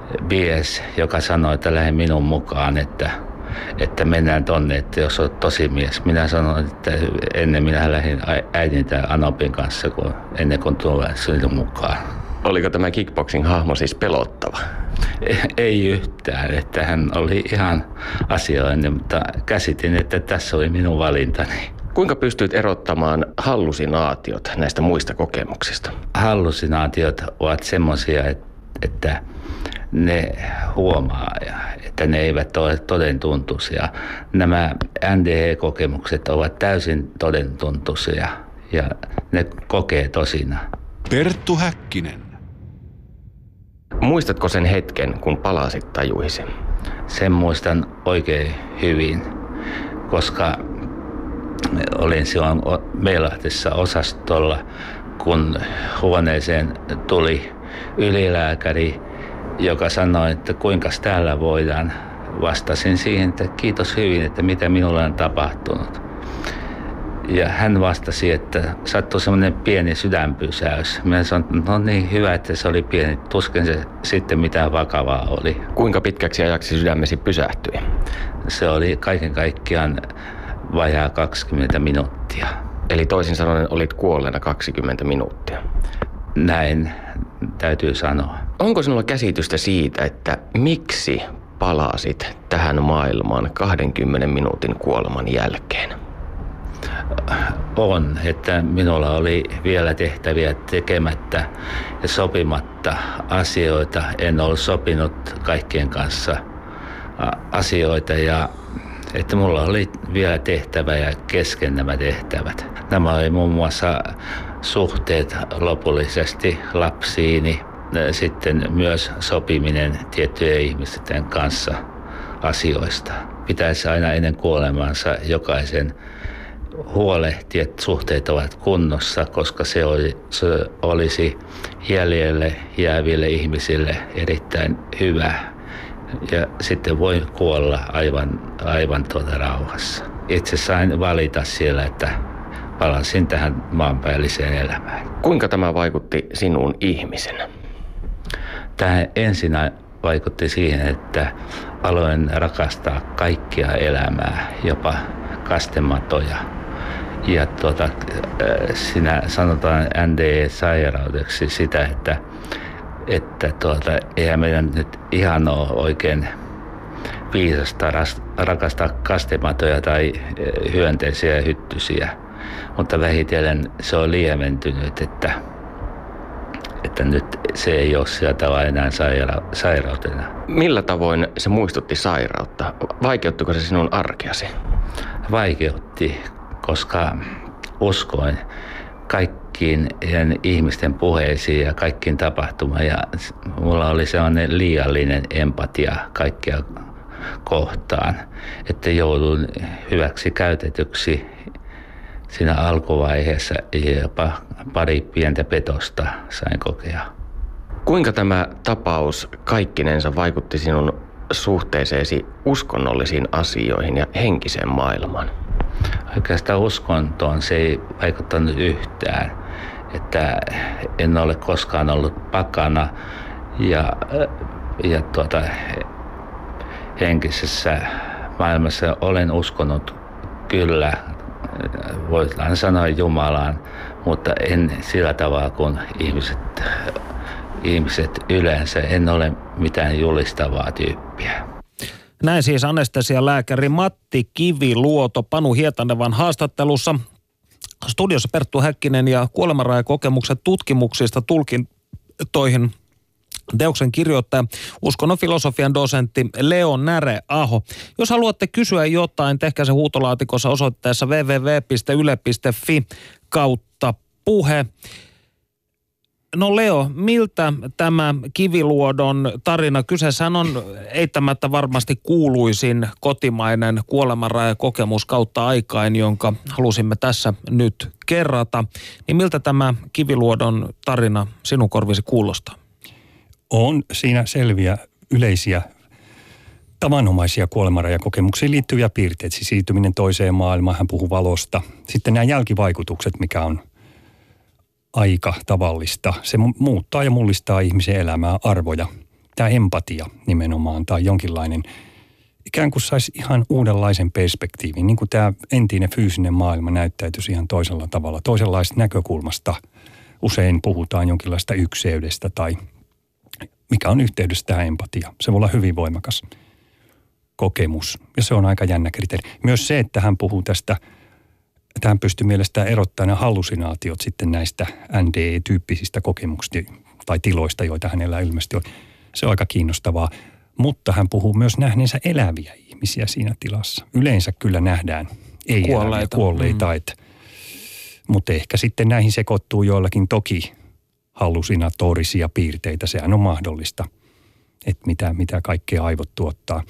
[SPEAKER 5] mies, joka sanoi, että lähde minun mukaan, että, että mennään tonne, että jos olet tosi mies. Minä sanoin, että ennen minä lähdin äidin tai Anopin kanssa, kun, ennen kuin tulen sinun mukaan.
[SPEAKER 1] Oliko tämä kickboxing-hahmo siis pelottava?
[SPEAKER 5] Ei yhtään, että hän oli ihan asioinen, mutta käsitin, että tässä oli minun valintani.
[SPEAKER 1] Kuinka pystyt erottamaan hallusinaatiot näistä muista kokemuksista?
[SPEAKER 5] Hallusinaatiot ovat semmoisia, että ne huomaa, että ne eivät ole todentuntuisia. Nämä N D E-kokemukset ovat täysin todentuntuisia ja ne kokee tosina.
[SPEAKER 2] Perttu Häkkinen.
[SPEAKER 1] Muistatko sen hetken, kun palasit tajuisi?
[SPEAKER 5] Sen muistan oikein hyvin, koska olin silloin Meilahdessa osastolla, kun huoneeseen tuli ylilääkäri, joka sanoi, että kuinka täällä voidaan. Vastasin siihen, että kiitos hyvin, että mitä minulle on tapahtunut. Ja hän vastasi, että sattui semmoinen pieni sydänpysäys. Minä sanoin, no niin hyvä, että se oli pieni. Tuskin se sitten mitään vakavaa oli.
[SPEAKER 1] Kuinka pitkäksi ajaksi sydämesi pysähtyi?
[SPEAKER 5] Se oli kaiken kaikkiaan vajaa kaksikymmentä minuuttia.
[SPEAKER 1] Eli toisin sanoen olit kuolleena kaksikymmentä minuuttia.
[SPEAKER 5] Näin täytyy sanoa.
[SPEAKER 1] Onko sinulla käsitystä siitä, että miksi palasit tähän maailmaan kahdenkymmenen minuutin kuoleman jälkeen?
[SPEAKER 5] On, että minulla oli vielä tehtäviä tekemättä ja sopimatta asioita. En ollut sopinut kaikkien kanssa asioita ja että mulla oli vielä tehtävä ja kesken nämä tehtävät. Nämä oli muun muassa suhteet lopullisesti lapsiini, sitten myös sopiminen tiettyjen ihmisten kanssa asioista. Pitäisi aina ennen kuolemansa jokaisen huolehtia, että suhteet ovat kunnossa, koska se, oli, se olisi jäljelle jääville ihmisille erittäin hyvä. Ja sitten voi kuolla aivan, aivan tuota rauhassa. Itse sain valita siellä, että palasin tähän maanpäälliseen elämään.
[SPEAKER 1] Kuinka tämä vaikutti sinuun ihmisenä?
[SPEAKER 5] Tämä ensin vaikutti siihen, että aloin rakastaa kaikkia elämää, jopa kastematoja. Ja tuota, siinä sanotaan N D E-sairaudeksi sitä, että, että tuota, eihän meidän nyt ihan ole oikein viisasta rakastaa kastematoja tai hyönteisiä ja hyttysiä. Mutta vähitellen se on lieventynyt, että, että nyt se ei ole sillä tavalla enää saira- sairautena.
[SPEAKER 1] Millä tavoin se muistutti sairautta? Vaikeuttiko se sinun arkeasi?
[SPEAKER 5] Vaikeutti, koska uskoin kaikkiin ihmisten puheisiin ja kaikkiin tapahtumaan. Ja mulla oli sellainen liiallinen empatia kaikkia kohtaan, että joudun hyväksi käytetyksi siinä alkuvaiheessa ja jopa pari pientä petosta sain kokea.
[SPEAKER 1] Kuinka tämä tapaus kaikkinensa vaikutti sinun suhteeseesi uskonnollisiin asioihin ja henkiseen maailmaan?
[SPEAKER 5] Oikeastaan uskontoon se ei vaikuttanut yhtään, että en ole koskaan ollut pakana ja, ja tuota, henkisessä maailmassa olen uskonut kyllä, voidaan sanoa Jumalaan, mutta en sillä tavalla kuin ihmiset, ihmiset yleensä. En ole mitään julistavaa tyyppiä.
[SPEAKER 3] Näin siis anestesialääkäri Matti Kiviluoto Panu Hietanevan haastattelussa. Studiossa Perttu Häkkinen ja kuolemanrajakokemukset tutkimuksista tulkintoihin teoksen kirjoittaja, uskonnon filosofian dosentti Leo Näre-aho. Jos haluatte kysyä jotain, tehkää se huutolaatikossa osoitteessa double-u double-u double-u piste yle piste fi kautta puhe. No Leo, miltä tämä Kiviluodon tarina? Kyseessähän on eittämättä varmasti kuuluisin kotimainen kuolemanrajakokemus kautta aikain, jonka halusimme tässä nyt kerrata. Niin miltä tämä Kiviluodon tarina sinun korvisi kuulostaa?
[SPEAKER 4] On siinä selviä yleisiä tavanomaisia kuolemanrajakokemuksiin liittyviä piirteitä. Siis siirtyminen toiseen maailmaan, hän puhuu valosta. Sitten nämä jälkivaikutukset, mikä on aika tavallista. Se muuttaa ja mullistaa ihmisen elämää, arvoja. tämä empatia nimenomaan tai jonkinlainen, ikään kuin saisi ihan uudenlaisen perspektiivin, niin kuin tämä entinen fyysinen maailma näyttäytyisi ihan toisella tavalla, toisenlaisesta näkökulmasta. Usein puhutaan jonkinlaista ykseydestä tai mikä on yhteydessä tähän empatia. Se voi olla hyvin voimakas kokemus ja se on aika jännä kriteeri. Myös se, että hän puhuu tästä, että hän pystyy mielestään erottamaan nämä hallusinaatiot sitten näistä N D E-tyyppisistä kokemuksista tai tiloista, joita hänellä ilmeisesti on. Se on aika kiinnostavaa, mutta hän puhuu myös nähneensä eläviä ihmisiä siinä tilassa. Yleensä kyllä nähdään ei kuolleita, kuolleita mm. että, mutta ehkä sitten näihin sekoittuu joillakin toki hallusinatorisia piirteitä. Sehän on mahdollista, että mitä, mitä kaikkea aivot tuottaa.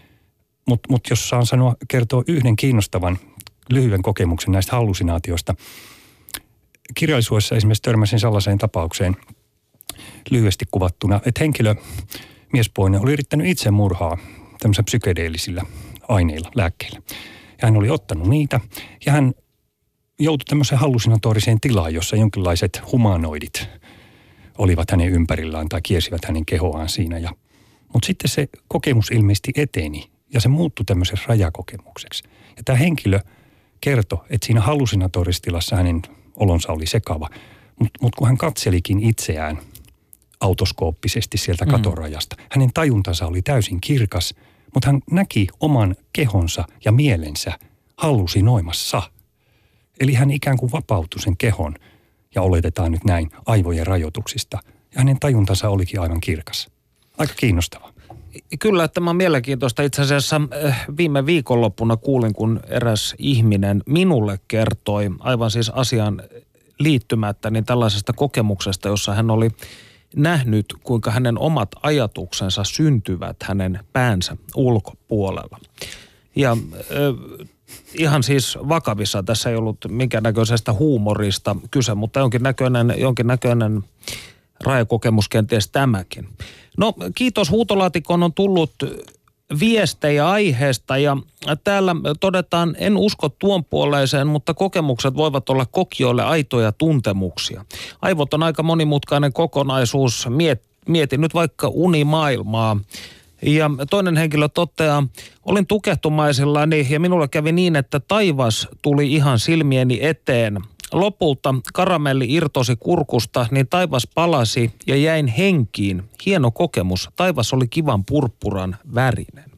[SPEAKER 4] Mutta mut jos saan sanoa, kertoa yhden kiinnostavan lyhyen kokemuksen näistä hallusinaatioista. Kirjallisuudessa esimerkiksi törmäsin sellaiseen tapaukseen lyhyesti kuvattuna, että henkilö, miespuolinen, oli yrittänyt itsemurhaa tämmöisillä psykedeellisillä aineilla, lääkkeillä. Ja hän oli ottanut niitä ja hän joutui tämmöiseen hallusinatoriseen tilaan, jossa jonkinlaiset humanoidit olivat hänen ympärillään tai kiesivät hänen kehoaan siinä. Ja, mutta sitten se kokemus ilmeisesti eteni ja se muuttui tämmöiseksi rajakokemukseksi. Ja tämä henkilö kertoi, että siinä hallusinatorisessa tilassa hänen olonsa oli sekava, mutta mut kun hän katselikin itseään autoskooppisesti sieltä katorajasta, mm. hänen tajuntansa oli täysin kirkas, mutta hän näki oman kehonsa ja mielensä hallusinoimassa. Eli hän ikään kuin vapautui sen kehon, ja oletetaan nyt näin, aivojen rajoituksista. Ja hänen tajuntansa olikin aivan kirkas. Aika kiinnostava.
[SPEAKER 3] Kyllä, tämä on mielenkiintoista. Itse asiassa viime viikonloppuna kuulin, kun eräs ihminen minulle kertoi, aivan siis asian liittymättä, niin tällaisesta kokemuksesta, jossa hän oli nähnyt, kuinka hänen omat ajatuksensa syntyvät hänen päänsä ulkopuolella. Ja äh, ihan siis vakavissa, tässä ei ollut minkäännäköisestä huumorista kyse, mutta jonkinnäköinen, jonkinnäköinen rajakokemus kenties tämäkin. No kiitos, huutolaatikkoon on tullut viestejä aiheesta ja täällä todetaan, en usko tuon puoleiseen, mutta kokemukset voivat olla kokijoille aitoja tuntemuksia. Aivot on aika monimutkainen kokonaisuus, Miet, mietin nyt vaikka unimaailmaa. Ja toinen henkilö toteaa, olin tukehtumaisillani ja minulla kävi niin, että taivas tuli ihan silmieni eteen. Lopulta karamelli irtosi kurkusta, niin taivas palasi ja jäin henkiin. Hieno kokemus. Taivas oli kivan purppuran värinen.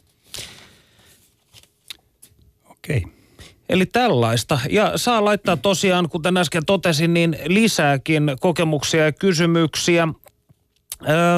[SPEAKER 4] Okei. Okay.
[SPEAKER 3] Eli tällaista. Ja saa laittaa tosiaan, kuten äsken totesin, niin lisääkin kokemuksia ja kysymyksiä. Öö,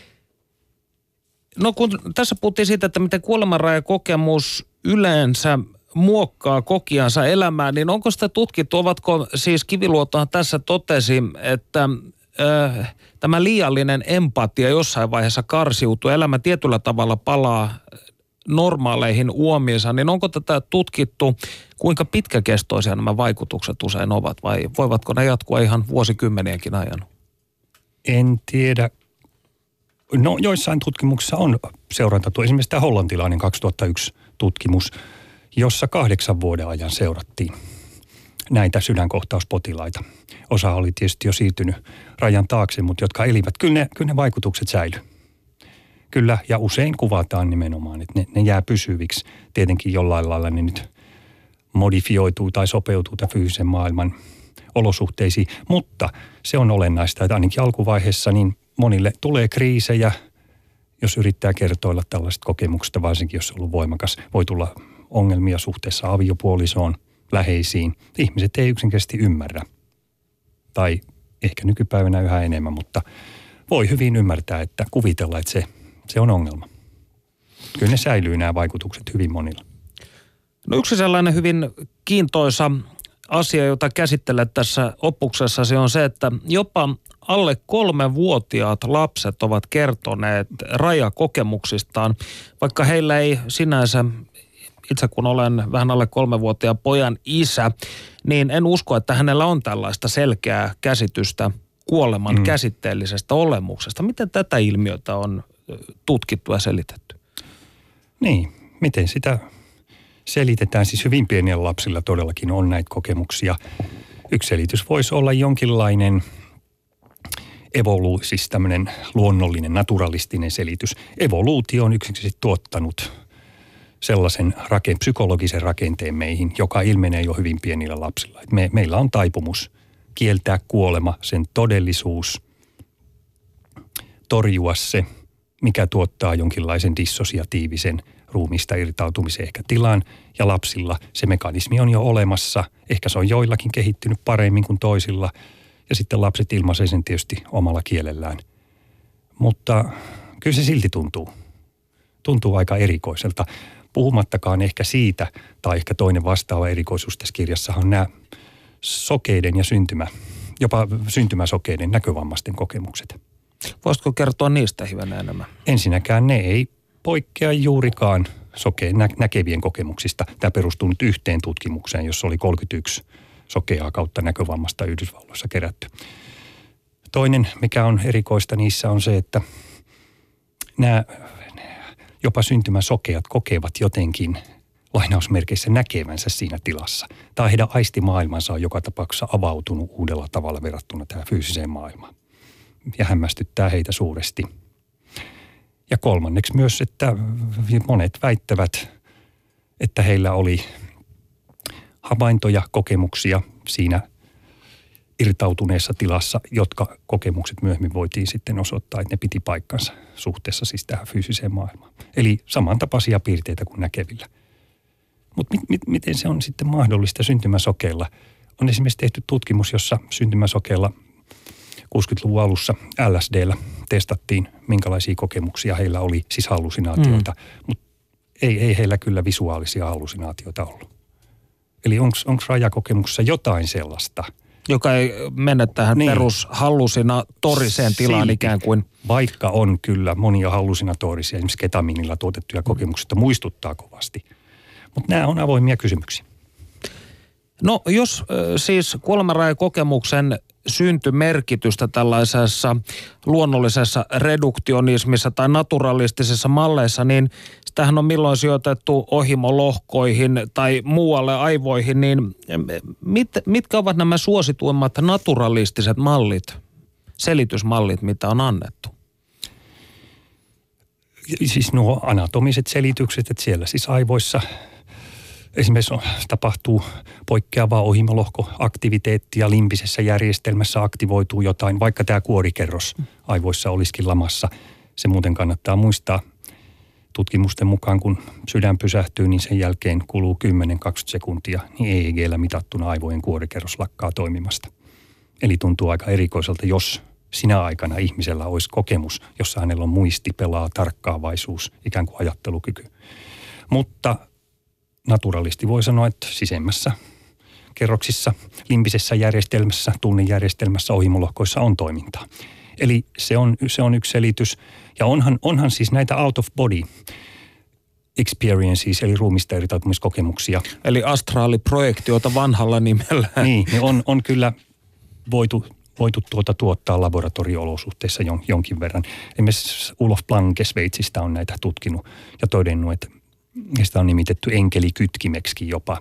[SPEAKER 3] no kun tässä puhuttiin siitä, että miten kuolemanrajakokemus yleensä muokkaa kokijansa elämään, niin onko sitä tutkittu, ovatko siis Kiviluotohan tässä totesi, että ö, tämä liiallinen empatia jossain vaiheessa karsiutuu, elämä tietyllä tavalla palaa normaaleihin uomiinsa, niin onko tätä tutkittu, kuinka pitkäkestoisia nämä vaikutukset usein ovat vai voivatko ne jatkua ihan vuosikymmeniäkin ajan?
[SPEAKER 4] En tiedä. No joissain tutkimuksissa on seurantattu, esimerkiksi tämä hollantilainen kaksituhattayksi tutkimus, jossa kahdeksan vuoden ajan seurattiin näitä sydänkohtauspotilaita. Osa oli tietysti jo siirtynyt rajan taakse, mutta jotka elivät, kyllä ne, kyllä ne vaikutukset säilyi. Kyllä, ja usein kuvataan nimenomaan, että ne, ne jää pysyviksi. Tietenkin jollain lailla ne nyt modifioituu tai sopeutuu tämän fyysisen maailman olosuhteisiin, mutta se on olennaista, että ainakin alkuvaiheessa niin monille tulee kriisejä, jos yrittää kertoilla tällaista kokemuksesta, varsinkin jos on ollut voimakas, voi tulla ongelmia suhteessa aviopuolisoon, läheisiin. Ihmiset ei yksinkertaisesti ymmärrä. Tai ehkä nykypäivänä yhä enemmän, mutta voi hyvin ymmärtää, että kuvitella, että se, se on ongelma. Kyllä ne säilyy nämä vaikutukset hyvin monilla.
[SPEAKER 3] No yksi sellainen hyvin kiintoisa asia, jota käsittelet tässä oppuksessasi on se, että jopa alle kolmevuotiaat lapset ovat kertoneet rajakokemuksistaan, vaikka heillä ei sinänsä, itse kun olen vähän alle kolmevuotiaan pojan isä, niin en usko, että hänellä on tällaista selkeää käsitystä kuoleman mm. käsitteellisestä olemuksesta. Miten tätä ilmiötä on tutkittu ja selitetty?
[SPEAKER 4] Niin, miten sitä selitetään? Siis hyvin pienillä lapsilla todellakin on näitä kokemuksia. Yksi selitys voisi olla jonkinlainen evolu, siis tämmöinen luonnollinen, naturalistinen selitys. Evoluutio on yksinkertaisesti tuottanut sellaisen rake, psykologisen rakenteen meihin, joka ilmenee jo hyvin pienillä lapsilla. Et me, meillä on taipumus kieltää kuolema, sen todellisuus, torjua se, mikä tuottaa jonkinlaisen dissosiatiivisen ruumiista irtautumisen ehkä tilan, ja lapsilla se mekanismi on jo olemassa. Ehkä se on joillakin kehittynyt paremmin kuin toisilla, ja sitten lapset ilmaisee sen tietysti omalla kielellään. Mutta kyllä se silti tuntuu. Tuntuu aika erikoiselta. Puhumattakaan ehkä siitä, tai ehkä toinen vastaava erikoisuus tässä kirjassa on nämä sokeiden ja syntymä, jopa syntymäsokeiden näkövammaisten kokemukset.
[SPEAKER 3] Voisitko kertoa niistä hivenen enemmän?
[SPEAKER 4] Ensinnäkään ne ei poikkea juurikaan sokeen nä- näkevien kokemuksista. Tämä perustuu nyt yhteen tutkimukseen, jossa oli kolmekymmentäyksi sokeaa kautta näkövammasta Yhdysvalloissa kerätty. Toinen, mikä on erikoista niissä, on se, että nämä jopa syntymäsokeat kokevat jotenkin lainausmerkeissä näkevänsä siinä tilassa. Tai heidän aistimaailmansa on joka tapauksessa avautunut uudella tavalla verrattuna tähän fyysiseen maailmaan. Ja hämmästyttää heitä suuresti. Ja kolmanneksi myös, että monet väittävät, että heillä oli havaintoja, kokemuksia siinä irtautuneessa tilassa, jotka kokemukset myöhemmin voitiin sitten osoittaa, että ne piti paikkansa suhteessa siis tähän fyysiseen maailmaan. Eli samantapaisia piirteitä kuin näkevillä. Mutta mit, mit, miten se on sitten mahdollista syntymäsokeilla? On esimerkiksi tehty tutkimus, jossa syntymäsokeilla kuusikymmentäluvun alussa L S D:llä testattiin, minkälaisia kokemuksia heillä oli, siis hallusinaatioita, mm. mutta ei, ei heillä kyllä visuaalisia hallusinaatioita ollut. Eli onko rajakokemuksessa jotain sellaista,
[SPEAKER 3] joka ei mene tähän niin perushallusinatoriseen tilaan silti, ikään kuin.
[SPEAKER 4] Vaikka on kyllä monia hallusinatorisia, esimerkiksi ketamiinilla tuotettuja kokemuksia, muistuttaa kovasti. Mutta nämä on avoimia kysymyksiä.
[SPEAKER 3] No jos siis kuolemanrajakokemuksen syntymerkitystä tällaisessa luonnollisessa reduktionismissa tai naturalistisessa malleissa, niin sitähän on milloin sijoitettu ohimolohkoihin tai muualle aivoihin, niin mit, mitkä ovat nämä suosituimmat naturalistiset mallit, selitysmallit, mitä on annettu?
[SPEAKER 4] Siis nuo anatomiset selitykset, että siellä siis aivoissa esimerkiksi tapahtuu poikkeavaa ohimolohkoaktiviteettia, limbisessä järjestelmässä aktivoituu jotain, vaikka tämä kuorikerros aivoissa olisikin lamassa. Se muuten kannattaa muistaa. Tutkimusten mukaan, kun sydän pysähtyy, niin sen jälkeen kuluu kymmenen kaksikymmentä sekuntia, niin E E G:llä mitattuna aivojen kuorikerros lakkaa toimimasta. Eli tuntuu aika erikoiselta, jos sinä aikana ihmisellä olisi kokemus, jossa hänellä on muisti, pelaa, tarkkaavaisuus, ikään kuin ajattelukyky. Mutta naturalisti voi sanoa, että sisemmässä kerroksissa, limbisessä järjestelmässä, tunnejärjestelmässä, ohimolohkoissa on toimintaa. Eli se on, se on yksi selitys. Ja onhan, onhan siis näitä out of body experiences, eli ruumista irtautumiskokemuksia.
[SPEAKER 3] Eli astraaliprojektiota vanhalla nimellä.
[SPEAKER 4] Niin, ne on, on kyllä voitu, voitu tuota tuottaa laboratorio-olosuhteissa jon, jonkin verran. Esimerkiksi Ulof Planke Sveitsistä on näitä tutkinut ja todennut, että sitä on nimitetty enkelikytkimeksikin jopa.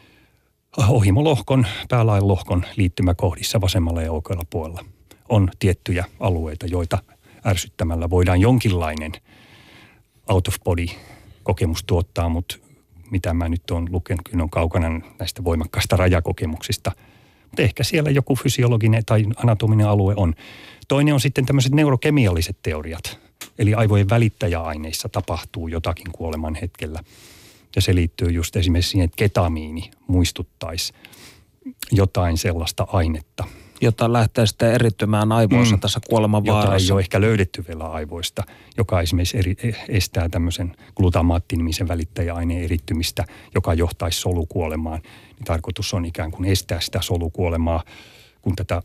[SPEAKER 4] Ohimolohkon, päälainlohkon liittymäkohdissa vasemmalla ja oikealla puolella on tiettyjä alueita, joita ärsyttämällä voidaan jonkinlainen out of body kokemus tuottaa, mutta mitä mä nyt olen lukenut, kyllä on kaukana näistä voimakkaista rajakokemuksista. Mutta ehkä siellä joku fysiologinen tai anatominen alue on. Toinen on sitten tämmöiset neurokemialliset teoriat. Eli aivojen välittäjäaineissa tapahtuu jotakin kuoleman hetkellä. Ja se liittyy just esimerkiksi siihen, että ketamiini muistuttaisi jotain sellaista ainetta.
[SPEAKER 3] Jota lähtee sitten erittymään aivoissa mm. tässä kuoleman vaarassa.
[SPEAKER 4] Jota ei ole ehkä löydetty vielä aivoista, joka esimerkiksi eri, estää tämmöisen glutamaattinimisen välittäjäaineen erittymistä, joka johtaisi solukuolemaan. Niin tarkoitus on ikään kuin estää sitä solukuolemaa, kun tätä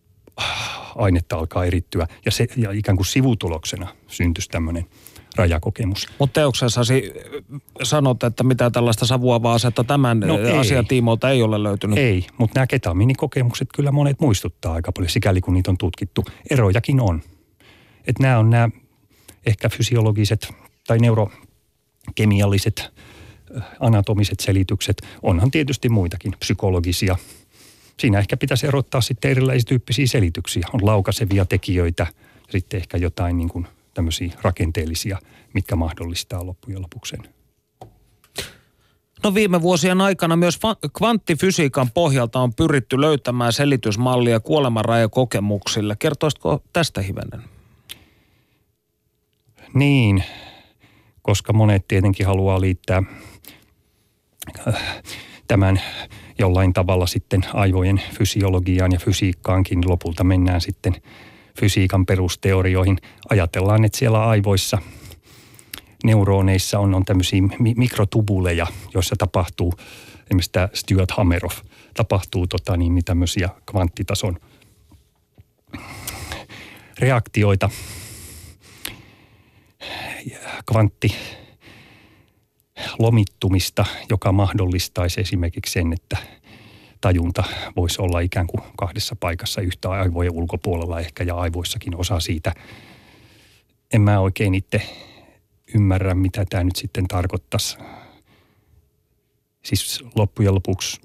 [SPEAKER 4] ainetta alkaa erittyä. Ja, se, ja ikään kuin sivutuloksena syntyisi tämmöinen rajakokemus.
[SPEAKER 3] Mutta teoksessasi sanot, että mitä tällaista savuavaa asetta tämän no asian tiimoilta ei ole löytynyt.
[SPEAKER 4] Ei, mutta nämä ketamiinikokemukset kyllä monet muistuttaa aika paljon, sikäli kun niitä on tutkittu. Erojakin on. Että nämä on nämä ehkä fysiologiset tai neurokemialliset, anatomiset selitykset. Onhan tietysti muitakin psykologisia siinä ehkä pitäisi erottaa sitten erilaisia tyyppisiä selityksiä. On laukaisevia tekijöitä ja sitten ehkä jotain niin kuin tämmöisiä rakenteellisia, mitkä mahdollistaa loppujen lopuksi sen.
[SPEAKER 3] No viime vuosien aikana myös kvanttifysiikan pohjalta on pyritty löytämään selitysmallia kuolemanrajakokemuksille. Kertoisitko tästä hivenen?
[SPEAKER 4] Niin, koska monet tietenkin haluaa liittää tämän jollain tavalla sitten aivojen fysiologiaan ja fysiikkaankin. Lopulta mennään sitten fysiikan perusteorioihin. Ajatellaan, että siellä aivoissa, neuroneissa on, on tämmöisiä mikrotubuleja, joissa tapahtuu, esimerkiksi tämä Stuart Hameroff, tapahtuu tota, niin, tämmöisiä kvanttitason reaktioita. Kvantti lomittumista, joka mahdollistaisi esimerkiksi sen, että tajunta voisi olla ikään kuin kahdessa paikassa yhtä aivojen ulkopuolella ehkä ja aivoissakin osa siitä. En mä oikein itse ymmärrä, mitä tämä nyt sitten tarkoittaisi. Siis loppujen lopuksi,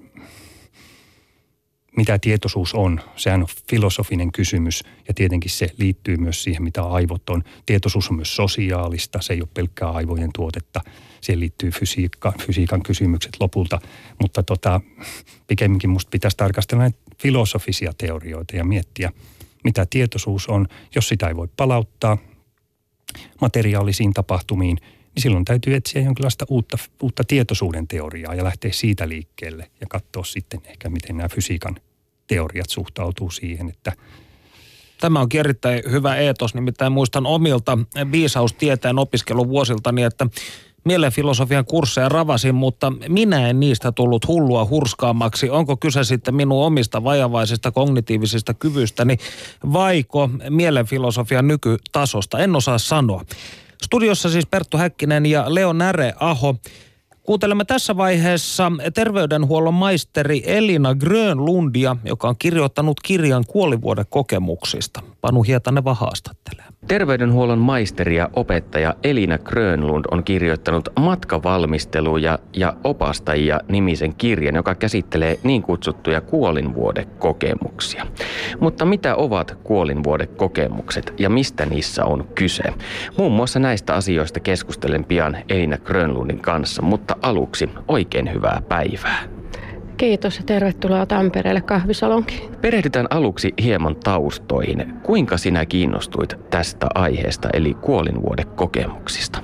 [SPEAKER 4] mitä tietoisuus on, sehän on filosofinen kysymys ja tietenkin se liittyy myös siihen, mitä aivot on. Tietoisuus on myös sosiaalista, se ei ole pelkkää aivojen tuotetta. Siihen liittyy fysiikka, fysiikan kysymykset lopulta, mutta tota, pikemminkin musta pitäisi tarkastella näitä filosofisia teorioita ja miettiä, mitä tietoisuus on. Jos sitä ei voi palauttaa materiaalisiin tapahtumiin, niin silloin täytyy etsiä jonkinlaista uutta, uutta tietoisuuden teoriaa ja lähteä siitä liikkeelle ja katsoa sitten ehkä, miten nämä fysiikan teoriat suhtautuu siihen, että
[SPEAKER 3] tämä onkin erittäin hyvä eetos, nimittäin muistan omilta viisaustieteen opiskeluvuosiltani, että mielenfilosofian kursseja ravasin, mutta minä en niistä tullut hullua hurskaammaksi. Onko kyse sitten minun omista vajavaisista kognitiivisista kyvystäni vaiko mielenfilosofian nykytasosta? En osaa sanoa. Studiossa siis Perttu Häkkinen ja Leo Näre-aho. Kuuntelemme tässä vaiheessa terveydenhuollon maisteri Elina Grönlundia, joka on kirjoittanut kirjan kuolivuodekokemuksista. Panu Hietaneva haastattelee.
[SPEAKER 1] Terveydenhuollon maisteri ja opettaja Elina Grönlund on kirjoittanut matkavalmisteluja ja opastajia nimisen kirjan, joka käsittelee niin kutsuttuja kuolinvuodekokemuksia. Mutta mitä ovat kuolinvuodekokemukset ja mistä niissä on kyse? Muun muassa näistä asioista keskustelen pian Elina Grönlundin kanssa, mutta aluksi oikein hyvää päivää.
[SPEAKER 6] Kiitos ja tervetuloa Tampereelle kahvisalonkiin.
[SPEAKER 1] Perehdytään aluksi hieman taustoihin. Kuinka sinä kiinnostuit tästä aiheesta eli kuolinvuodekokemuksista?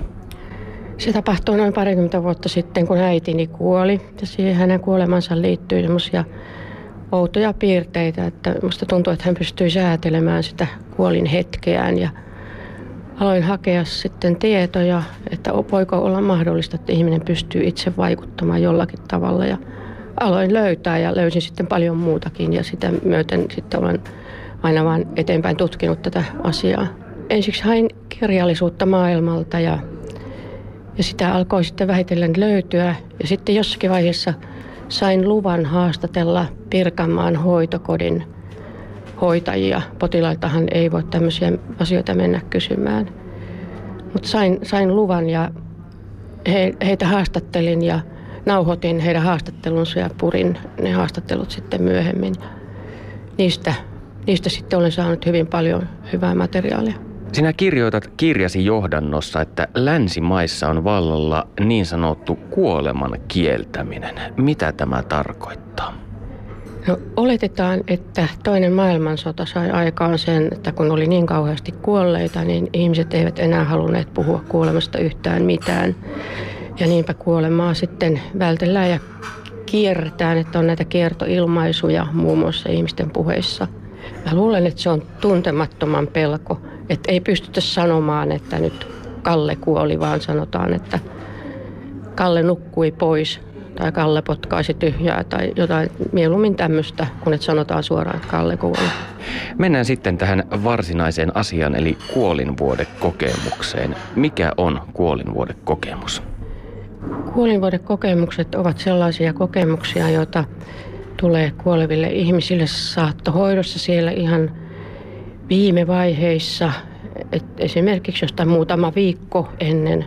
[SPEAKER 6] Se tapahtui noin parikymmentä vuotta sitten, kun äitini kuoli. Ja siihen hänen kuolemansa liittyy semmoisia outoja piirteitä, että musta tuntuu, että hän pystyi säätelemään sitä kuolin hetkeään. Ja aloin hakea sitten tietoja, että voiko olla mahdollista, että ihminen pystyy itse vaikuttamaan jollakin tavalla. Ja aloin löytää ja löysin sitten paljon muutakin ja sitä myöten sitten olen aina vaan eteenpäin tutkinut tätä asiaa. Ensiksi hain kirjallisuutta maailmalta ja, ja sitä alkoi sitten vähitellen löytyä. Ja sitten jossakin vaiheessa sain luvan haastatella Pirkanmaan hoitokodin hoitajia. Potilailtahan ei voi tämmöisiä asioita mennä kysymään. Mutta sain, sain luvan ja he, heitä haastattelin ja nauhoitin heidän haastattelunsa ja purin ne haastattelut sitten myöhemmin. Niistä, niistä sitten olen saanut hyvin paljon hyvää materiaalia.
[SPEAKER 1] Sinä kirjoitat kirjasi johdannossa, että länsimaissa on vallalla niin sanottu kuoleman kieltäminen. Mitä tämä tarkoittaa?
[SPEAKER 6] No, oletetaan, että toinen maailmansota sai aikaan sen, että kun oli niin kauheasti kuolleita, niin ihmiset eivät enää halunneet puhua kuolemasta yhtään mitään. Ja niinpä kuolemaa sitten vältellään ja kierretään, että on näitä kiertoilmaisuja muun muassa ihmisten puheissa. Mä luulen, että se on tuntemattoman pelko, että ei pystytä sanomaan, että nyt Kalle kuoli, vaan sanotaan, että Kalle nukkui pois tai Kalle potkaisi tyhjää tai jotain mieluummin tämmöistä, kun et sanotaan suoraan, että Kalle kuoli.
[SPEAKER 1] Mennään sitten tähän varsinaiseen asiaan eli kuolinvuodekokemukseen. Mikä on kuolinvuodekokemus?
[SPEAKER 6] Kuolinvuodekokemukset ovat sellaisia kokemuksia, joita tulee kuoleville ihmisille saattohoidossa siellä ihan viime vaiheissa. Et esimerkiksi jostain muutama viikko ennen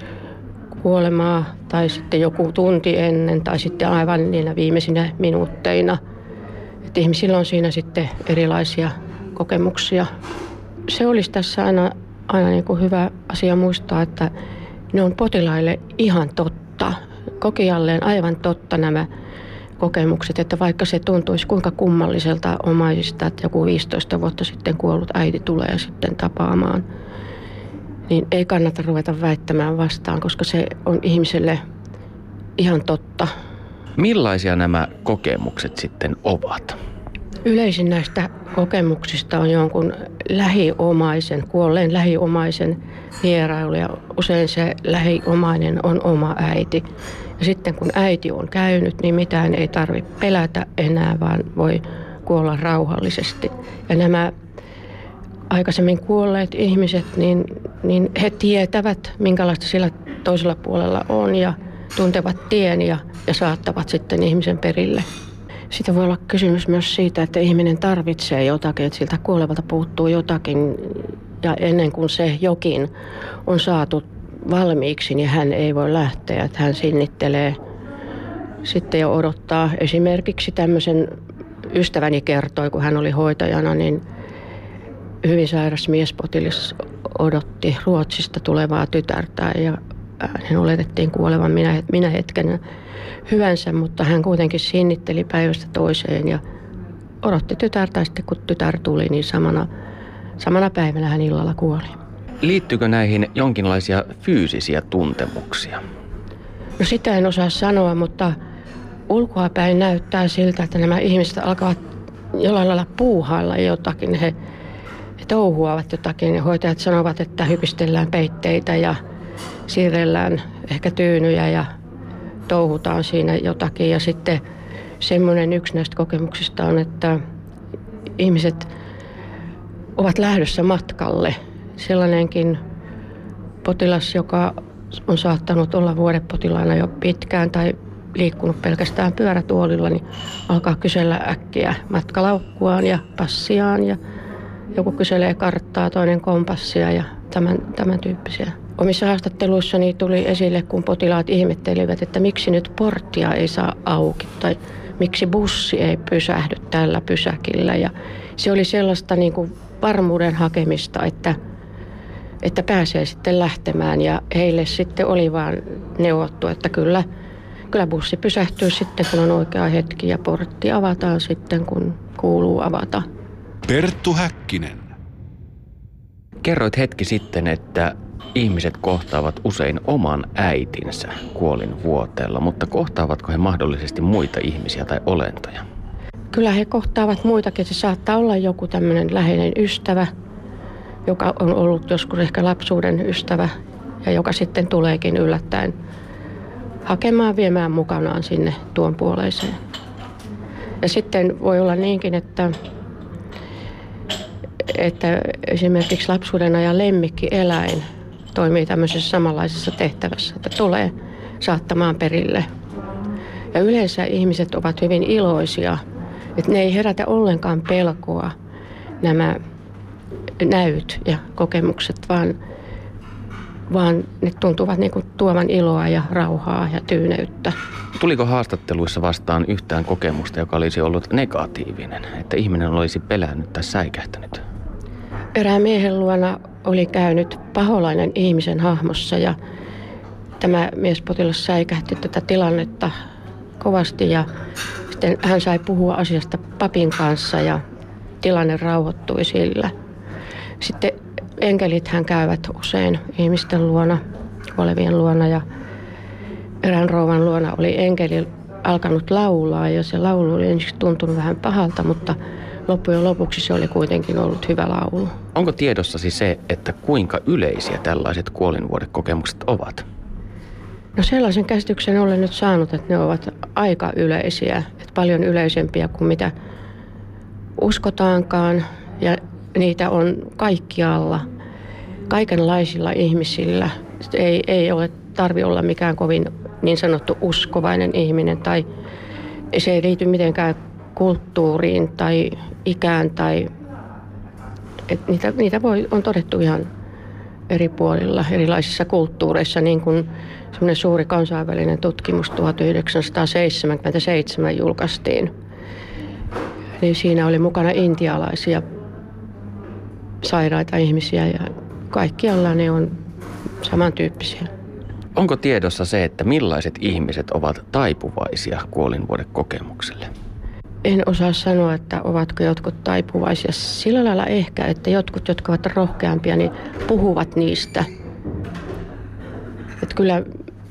[SPEAKER 6] kuolemaa tai sitten joku tunti ennen tai sitten aivan niinä viimeisinä minuutteina. Et Että ihmisillä on siinä sitten erilaisia kokemuksia. Se olisi tässä aina, aina niin kuin hyvä asia muistaa, että ne on potilaille ihan totta. Kokijalleen aivan totta nämä kokemukset, että vaikka se tuntuisi kuinka kummalliselta omaisista, että joku viisitoista vuotta sitten kuollut äiti tulee sitten tapaamaan, niin ei kannata ruveta väittämään vastaan, koska se on ihmiselle ihan totta.
[SPEAKER 1] Millaisia nämä kokemukset sitten ovat?
[SPEAKER 6] Yleisin näistä kokemuksista on jonkun lähiomaisen, kuolleen lähiomaisen vierailu, ja usein se lähiomainen on oma äiti. Ja sitten kun äiti on käynyt, niin mitään ei tarvitse pelätä enää, vaan voi kuolla rauhallisesti. Ja nämä aikaisemmin kuolleet ihmiset, niin, niin he tietävät, minkälaista sillä toisella puolella on ja tuntevat tien ja, ja saattavat sitten ihmisen perille. Siitä voi olla kysymys myös siitä, että ihminen tarvitsee jotakin, että siltä kuolevalta puuttuu jotakin, ja ennen kuin se jokin on saatu valmiiksi, niin hän ei voi lähteä, että hän sinnittelee sitten jo odottaa. Esimerkiksi tämmöisen ystäväni kertoi, kun hän oli hoitajana, niin hyvin sairas miespotilas odotti Ruotsista tulevaa tytärtään, ja hänen oletettiin kuolevan minä, minä hetkenä hyvänsä, mutta hän kuitenkin sinnitteli päivästä toiseen ja odotti tytärtä. Sitten kun tytär tuli, niin samana, samana päivänä hän illalla kuoli.
[SPEAKER 1] Liittyykö näihin jonkinlaisia fyysisiä tuntemuksia?
[SPEAKER 6] No sitä en osaa sanoa, mutta ulkoapäin näyttää siltä, että nämä ihmiset alkavat jollain lailla puuhailla jotakin. He, he touhuavat jotakin. Hoitajat sanovat, että hypistellään peitteitä ja siirrellään ehkä tyynyjä ja touhutaan siinä jotakin. Ja sitten semmoinen yksi näistä kokemuksista on, että ihmiset ovat lähdössä matkalle. Sellainenkin potilas, joka on saattanut olla vuodepotilaana jo pitkään tai liikkunut pelkästään pyörätuolilla, niin alkaa kysellä äkkiä matkalaukkuaan ja passiaan. Ja joku kyselee karttaa, toinen kompassia ja tämän, tämän tyyppisiä. Omissa haastatteluissani tuli esille, kun potilaat ihmettelivät, että miksi nyt porttia ei saa auki tai miksi bussi ei pysähdy tällä pysäkillä. Ja se oli sellaista niin kuin varmuuden hakemista, että, että pääsee sitten lähtemään, ja heille sitten oli vaan neuvottu, että kyllä, kyllä bussi pysähtyy sitten, kun on oikea hetki, ja portti avataan sitten, kun kuuluu avata.
[SPEAKER 2] Perttu Häkkinen.
[SPEAKER 1] Kerroit hetki sitten, että ihmiset kohtaavat usein oman äitinsä kuolinvuoteella, mutta kohtaavatko he mahdollisesti muita ihmisiä tai olentoja?
[SPEAKER 6] Kyllä he kohtaavat muitakin. Se saattaa olla joku tämmöinen läheinen ystävä, joka on ollut joskus ehkä lapsuuden ystävä ja joka sitten tuleekin yllättäen hakemaan, viemään mukanaan sinne tuon puoleiseen. Ja sitten voi olla niinkin, että, että esimerkiksi lapsuuden ajan lemmikkieläin toimii tämmöisessä samanlaisessa tehtävässä, että tulee saattamaan perille. Ja yleensä ihmiset ovat hyvin iloisia, että ne ei herätä ollenkaan pelkoa, nämä näyt ja kokemukset, vaan, vaan ne tuntuvat niin kuin tuovan iloa ja rauhaa ja tyyneyttä.
[SPEAKER 1] Tuliko haastatteluissa vastaan yhtään kokemusta, joka olisi ollut negatiivinen, että ihminen olisi pelännyt tai säikähtänyt?
[SPEAKER 6] Erään miehen luona oli käynyt paholainen ihmisen hahmossa, ja tämä miespotilas säikähti tätä tilannetta kovasti, ja sitten hän sai puhua asiasta papin kanssa ja tilanne rauhoittui sillä. Sitten enkelithän käyvät usein ihmisten luona, kuolevien luona, ja erään rouvan luona oli enkeli alkanut laulaa, ja se laulu oli ensiksi tuntunut vähän pahalta, mutta loppujen lopuksi se oli kuitenkin ollut hyvä laulu.
[SPEAKER 1] Onko tiedossasi se, että kuinka yleisiä tällaiset kuolinvuodekokemukset ovat?
[SPEAKER 6] No sellaisen käsityksen olen nyt saanut, että ne ovat aika yleisiä, että paljon yleisempiä kuin mitä uskotaankaan, ja niitä on kaikkialla, kaikenlaisilla ihmisillä. Ei, ei ole tarvi olla mikään kovin niin sanottu uskovainen ihminen, tai se ei liity mitenkään kulttuuriin tai ikään, tai että niitä, niitä voi, on todettu ihan eri puolilla, erilaisissa kulttuureissa, niin kuin semmoinen suuri kansainvälinen tutkimus tuhatyhdeksänsataaseitsemänkymmentäseitsemän julkaistiin Eli siinä oli mukana intialaisia sairaita ihmisiä ja kaikkialla ne on samantyyppisiä.
[SPEAKER 1] Onko tiedossa se, että millaiset ihmiset ovat taipuvaisia kuolinvuodekokemukselle?
[SPEAKER 6] En osaa sanoa, että ovatko jotkut taipuvaisia. Sillä lailla ehkä, että jotkut, jotka ovat rohkeampia, niin puhuvat niistä. Että kyllä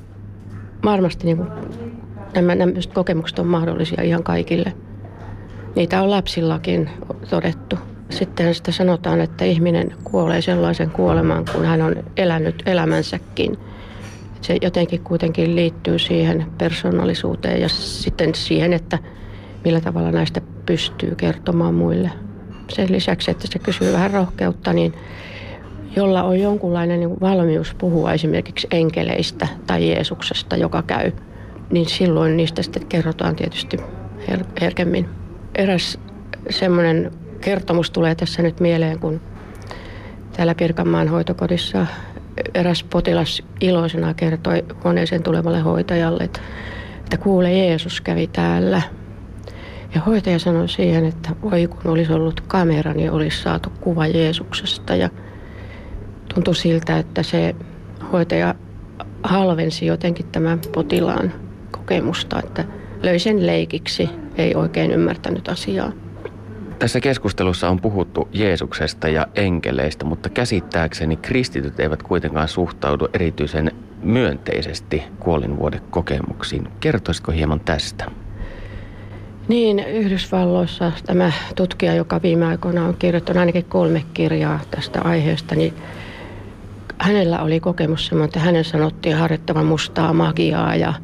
[SPEAKER 6] varmasti niin kuin, nämä, nämä kokemukset on mahdollisia ihan kaikille. Niitä on lapsillakin todettu. Sitten sitä sanotaan, että ihminen kuolee sellaisen kuolemaan, kun hän on elänyt elämänsäkin. Se jotenkin kuitenkin liittyy siihen persoonallisuuteen ja sitten siihen, että millä tavalla näistä pystyy kertomaan muille. Sen lisäksi, että se kysyy vähän rohkeutta, niin jolla on jonkunlainen niin valmius puhua esimerkiksi enkeleistä tai Jeesuksesta, joka käy, niin silloin niistä sitten kerrotaan tietysti her- herkemmin. Eräs semmoinen kertomus tulee tässä nyt mieleen, kun täällä Pirkanmaan hoitokodissa eräs potilas iloisena kertoi huoneeseen tulevalle hoitajalle, että, että kuule, Jeesus kävi täällä. Ja hoitaja sanoi siihen, että voi kun olisi ollut kamera, niin olisi saatu kuva Jeesuksesta. Ja tuntui siltä, että se hoitaja halvensi jotenkin tämän potilaan kokemusta, että löi sen leikiksi, ei oikein ymmärtänyt asiaa.
[SPEAKER 1] Tässä keskustelussa on puhuttu Jeesuksesta ja enkeleistä, mutta käsittääkseni kristityt eivät kuitenkaan suhtaudu erityisen myönteisesti kuolinvuodekokemuksiin. Kertoisitko hieman tästä?
[SPEAKER 6] Niin, Yhdysvalloissa tämä tutkija, joka viime aikoina on kirjoittanut ainakin kolme kirjaa tästä aiheesta, niin hänellä oli kokemus semmoinen, että hänen sanottiin harjoittavan mustaa magiaa ja,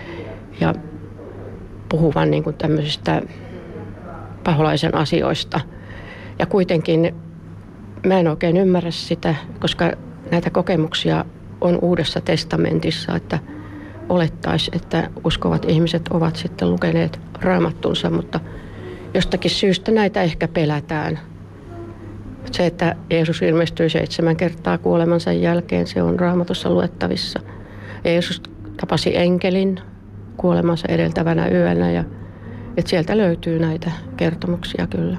[SPEAKER 6] ja puhuvan niin kuin tämmöisistä paholaisen asioista. Ja kuitenkin mä en oikein ymmärrä sitä, koska näitä kokemuksia on Uudessa testamentissa, että olettaisi, että uskovat ihmiset ovat sitten lukeneet raamattunsa, mutta jostakin syystä näitä ehkä pelätään. Se, että Jeesus ilmestyi seitsemän kertaa kuolemansa jälkeen, se on raamatussa luettavissa. Jeesus tapasi enkelin kuolemansa edeltävänä yönä ja että sieltä löytyy näitä kertomuksia kyllä.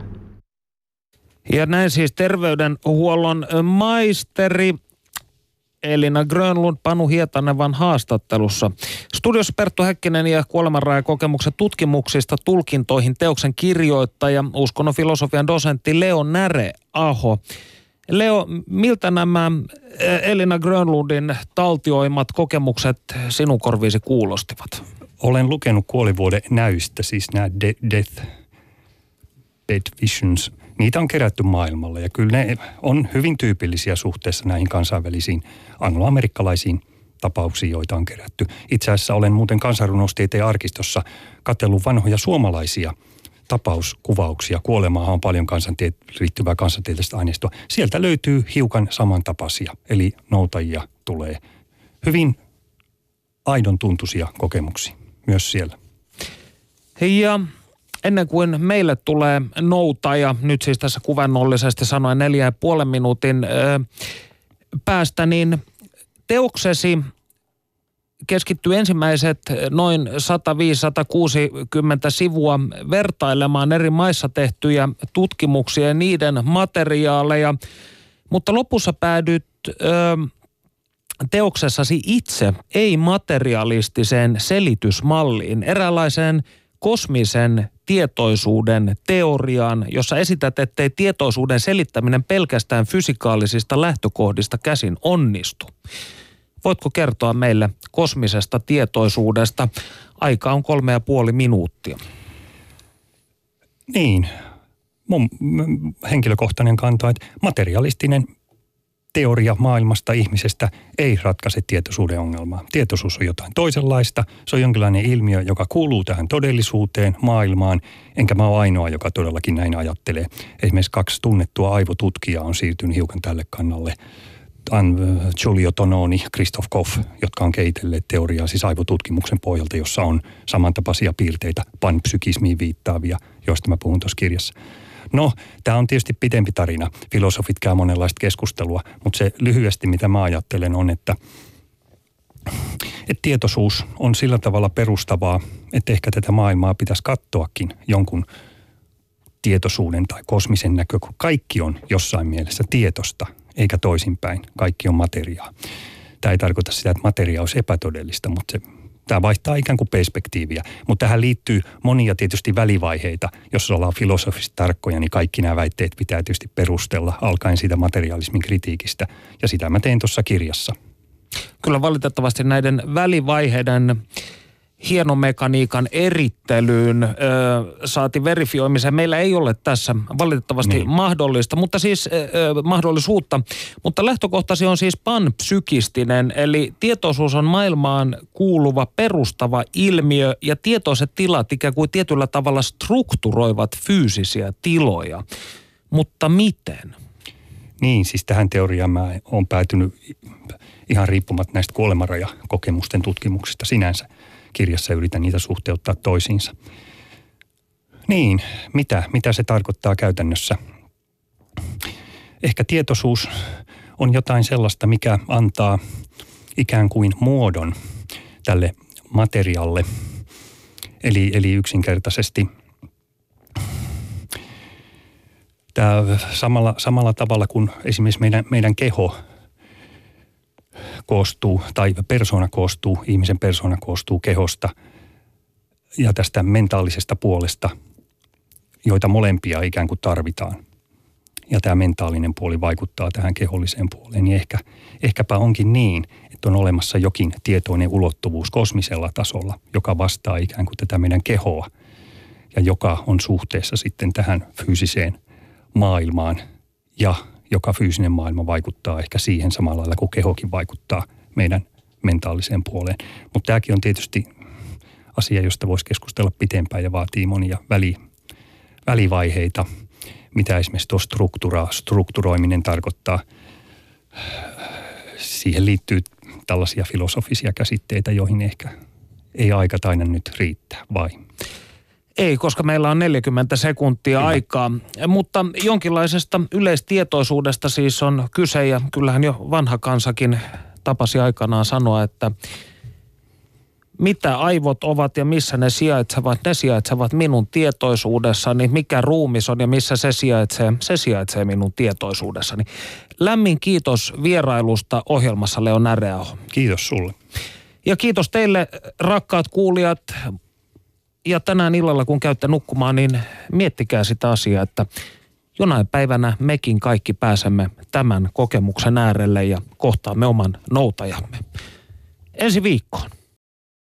[SPEAKER 3] Ja näin siis terveydenhuollon maisteri Elina Grönlund Panu Hietanevan haastattelussa. Studiossa Perttu Häkkinen ja kuolemanrajakokemuksen tutkimuksista tulkintoihin teoksen kirjoittaja, uskonnon filosofian dosentti Leo Näre-aho. Leo, miltä nämä Elina Grönlundin taltioimat kokemukset sinun korviisi kuulostivat?
[SPEAKER 4] Olen lukenut kuolivuoden näystä, siis nämä de- death, death visions. Niitä on kerätty maailmalla ja kyllä ne on hyvin tyypillisiä suhteessa näihin kansainvälisiin angloamerikkalaisiin tapauksiin, joita on kerätty. Itse asiassa olen muuten kansanrunoustieteen arkistossa katsellut vanhoja suomalaisia tapauskuvauksia. Kuolemaahan on paljon kansantiet- liittyvää kansantieteellistä aineistoa. Sieltä löytyy hiukan samantapaisia, eli noutajia tulee. Hyvin aidon tuntuisia kokemuksia myös siellä.
[SPEAKER 3] Ja ennen kuin meille tulee noutaja, nyt siis tässä kuvannollisesti sanoen neljä ja puolen minuutin ö, päästä, niin teoksesi keskittyy ensimmäiset noin sata viisi sata kuusikymmentä sivua vertailemaan eri maissa tehtyjä tutkimuksia ja niiden materiaaleja, mutta lopussa päädyt ö, teoksessasi itse ei-materialistiseen selitysmalliin, eräänlaiseen kosmisen tietoisuuden teoriaan, jossa esität, ettei tietoisuuden selittäminen pelkästään fysikaalisista lähtökohdista käsin onnistu. Voitko kertoa meille kosmisesta tietoisuudesta? Aika on kolme ja puoli minuuttia.
[SPEAKER 4] Niin, mun henkilökohtainen kanta, että materialistinen teoria maailmasta, ihmisestä ei ratkaise tietoisuuden ongelmaa. Tietoisuus on jotain toisenlaista. Se on jonkinlainen ilmiö, joka kuuluu tähän todellisuuteen, maailmaan. Enkä mä ole ainoa, joka todellakin näin ajattelee. Esimerkiksi kaksi tunnettua aivotutkijaa on siirtynyt hiukan tälle kannalle. Giulio Tononi, Christoph Koff, jotka on kehitelleet teoriaa siis aivotutkimuksen pohjalta, jossa on samantapaisia piirteitä panpsykismiin viittaavia, joista mä puhun tuossa kirjassa. No, tämä on tietysti pitempi tarina. Filosofit käy monenlaista keskustelua, mutta se lyhyesti, mitä mä ajattelen, on, että, että tietoisuus on sillä tavalla perustavaa, että ehkä tätä maailmaa pitäisi katsoakin jonkun tietoisuuden tai kosmisen näkökulma. Kaikki on jossain mielessä tietosta, eikä toisinpäin. Kaikki on materiaa. Tämä ei tarkoita sitä, että materia olisi epätodellista, mutta se, tämä vaihtaa ikään kuin perspektiiviä. Mutta tähän liittyy monia tietysti välivaiheita. Jos ollaan filosofisesti tarkkoja, niin kaikki nämä väitteet pitää tietysti perustella alkaen siitä materialismin kritiikistä. Ja sitä mä teen tuossa kirjassa.
[SPEAKER 3] Kyllä valitettavasti näiden välivaiheiden hienomekaniikan erittelyyn ö, saati verifioimiseen meillä ei ole tässä valitettavasti niin. mahdollista, mutta siis ö, mahdollisuutta. Mutta lähtökohtasi on siis panpsykistinen, eli tietoisuus on maailmaan kuuluva perustava ilmiö ja tietoiset tilat ikään kuin tietyllä tavalla strukturoivat fyysisiä tiloja. Mutta miten?
[SPEAKER 4] Niin, siis tähän teoriaan mä oon päätynyt ihan riippumatta näistä kuolemanrajakokemusten tutkimuksista sinänsä. Kirjassa yritän niitä suhteuttaa toisiinsa. Niin, mitä, mitä se tarkoittaa käytännössä? Ehkä tietoisuus on jotain sellaista, mikä antaa ikään kuin muodon tälle materialle. Eli, eli yksinkertaisesti tämä samalla, samalla tavalla kuin esimerkiksi meidän, meidän keho koostuu, tai persoona koostuu, ihmisen persoona koostuu kehosta ja tästä mentaalisesta puolesta, joita molempia ikään kuin tarvitaan. Ja tämä mentaalinen puoli vaikuttaa tähän keholliseen puoleen. Niin ehkä, ehkäpä onkin niin, että on olemassa jokin tietoinen ulottuvuus kosmisella tasolla, joka vastaa ikään kuin tätä meidän kehoa ja joka on suhteessa sitten tähän fyysiseen maailmaan ja joka fyysinen maailma vaikuttaa ehkä siihen samalla lailla kuin kehokin vaikuttaa meidän mentaaliseen puoleen. Mutta tämäkin on tietysti asia, josta voisi keskustella pitempään ja vaatii monia väli, välivaiheita, mitä esimerkiksi tuo struktura, strukturoiminen tarkoittaa. Siihen liittyy tällaisia filosofisia käsitteitä, joihin ehkä ei aika taida nyt riittää, vai?
[SPEAKER 3] Ei, koska meillä on neljäkymmentä sekuntia Kyllä. aikaa, mutta jonkinlaisesta yleistietoisuudesta siis on kyse ja kyllähän jo vanha kansakin tapasi aikanaan sanoa, että mitä aivot ovat ja missä ne sijaitsevat, ne sijaitsevat minun tietoisuudessani, mikä ruumis on ja missä se sijaitsee, se sijaitsee minun tietoisuudessani. Lämmin kiitos vierailusta ohjelmassa Leo Näreaho.
[SPEAKER 4] Kiitos sulle.
[SPEAKER 3] Ja kiitos teille rakkaat kuulijat. Ja tänään illalla, kun käytte nukkumaan, niin miettikää sitä asiaa, että jonain päivänä mekin kaikki pääsemme tämän kokemuksen äärelle ja kohtaamme oman noutajamme. Ensi viikkoon.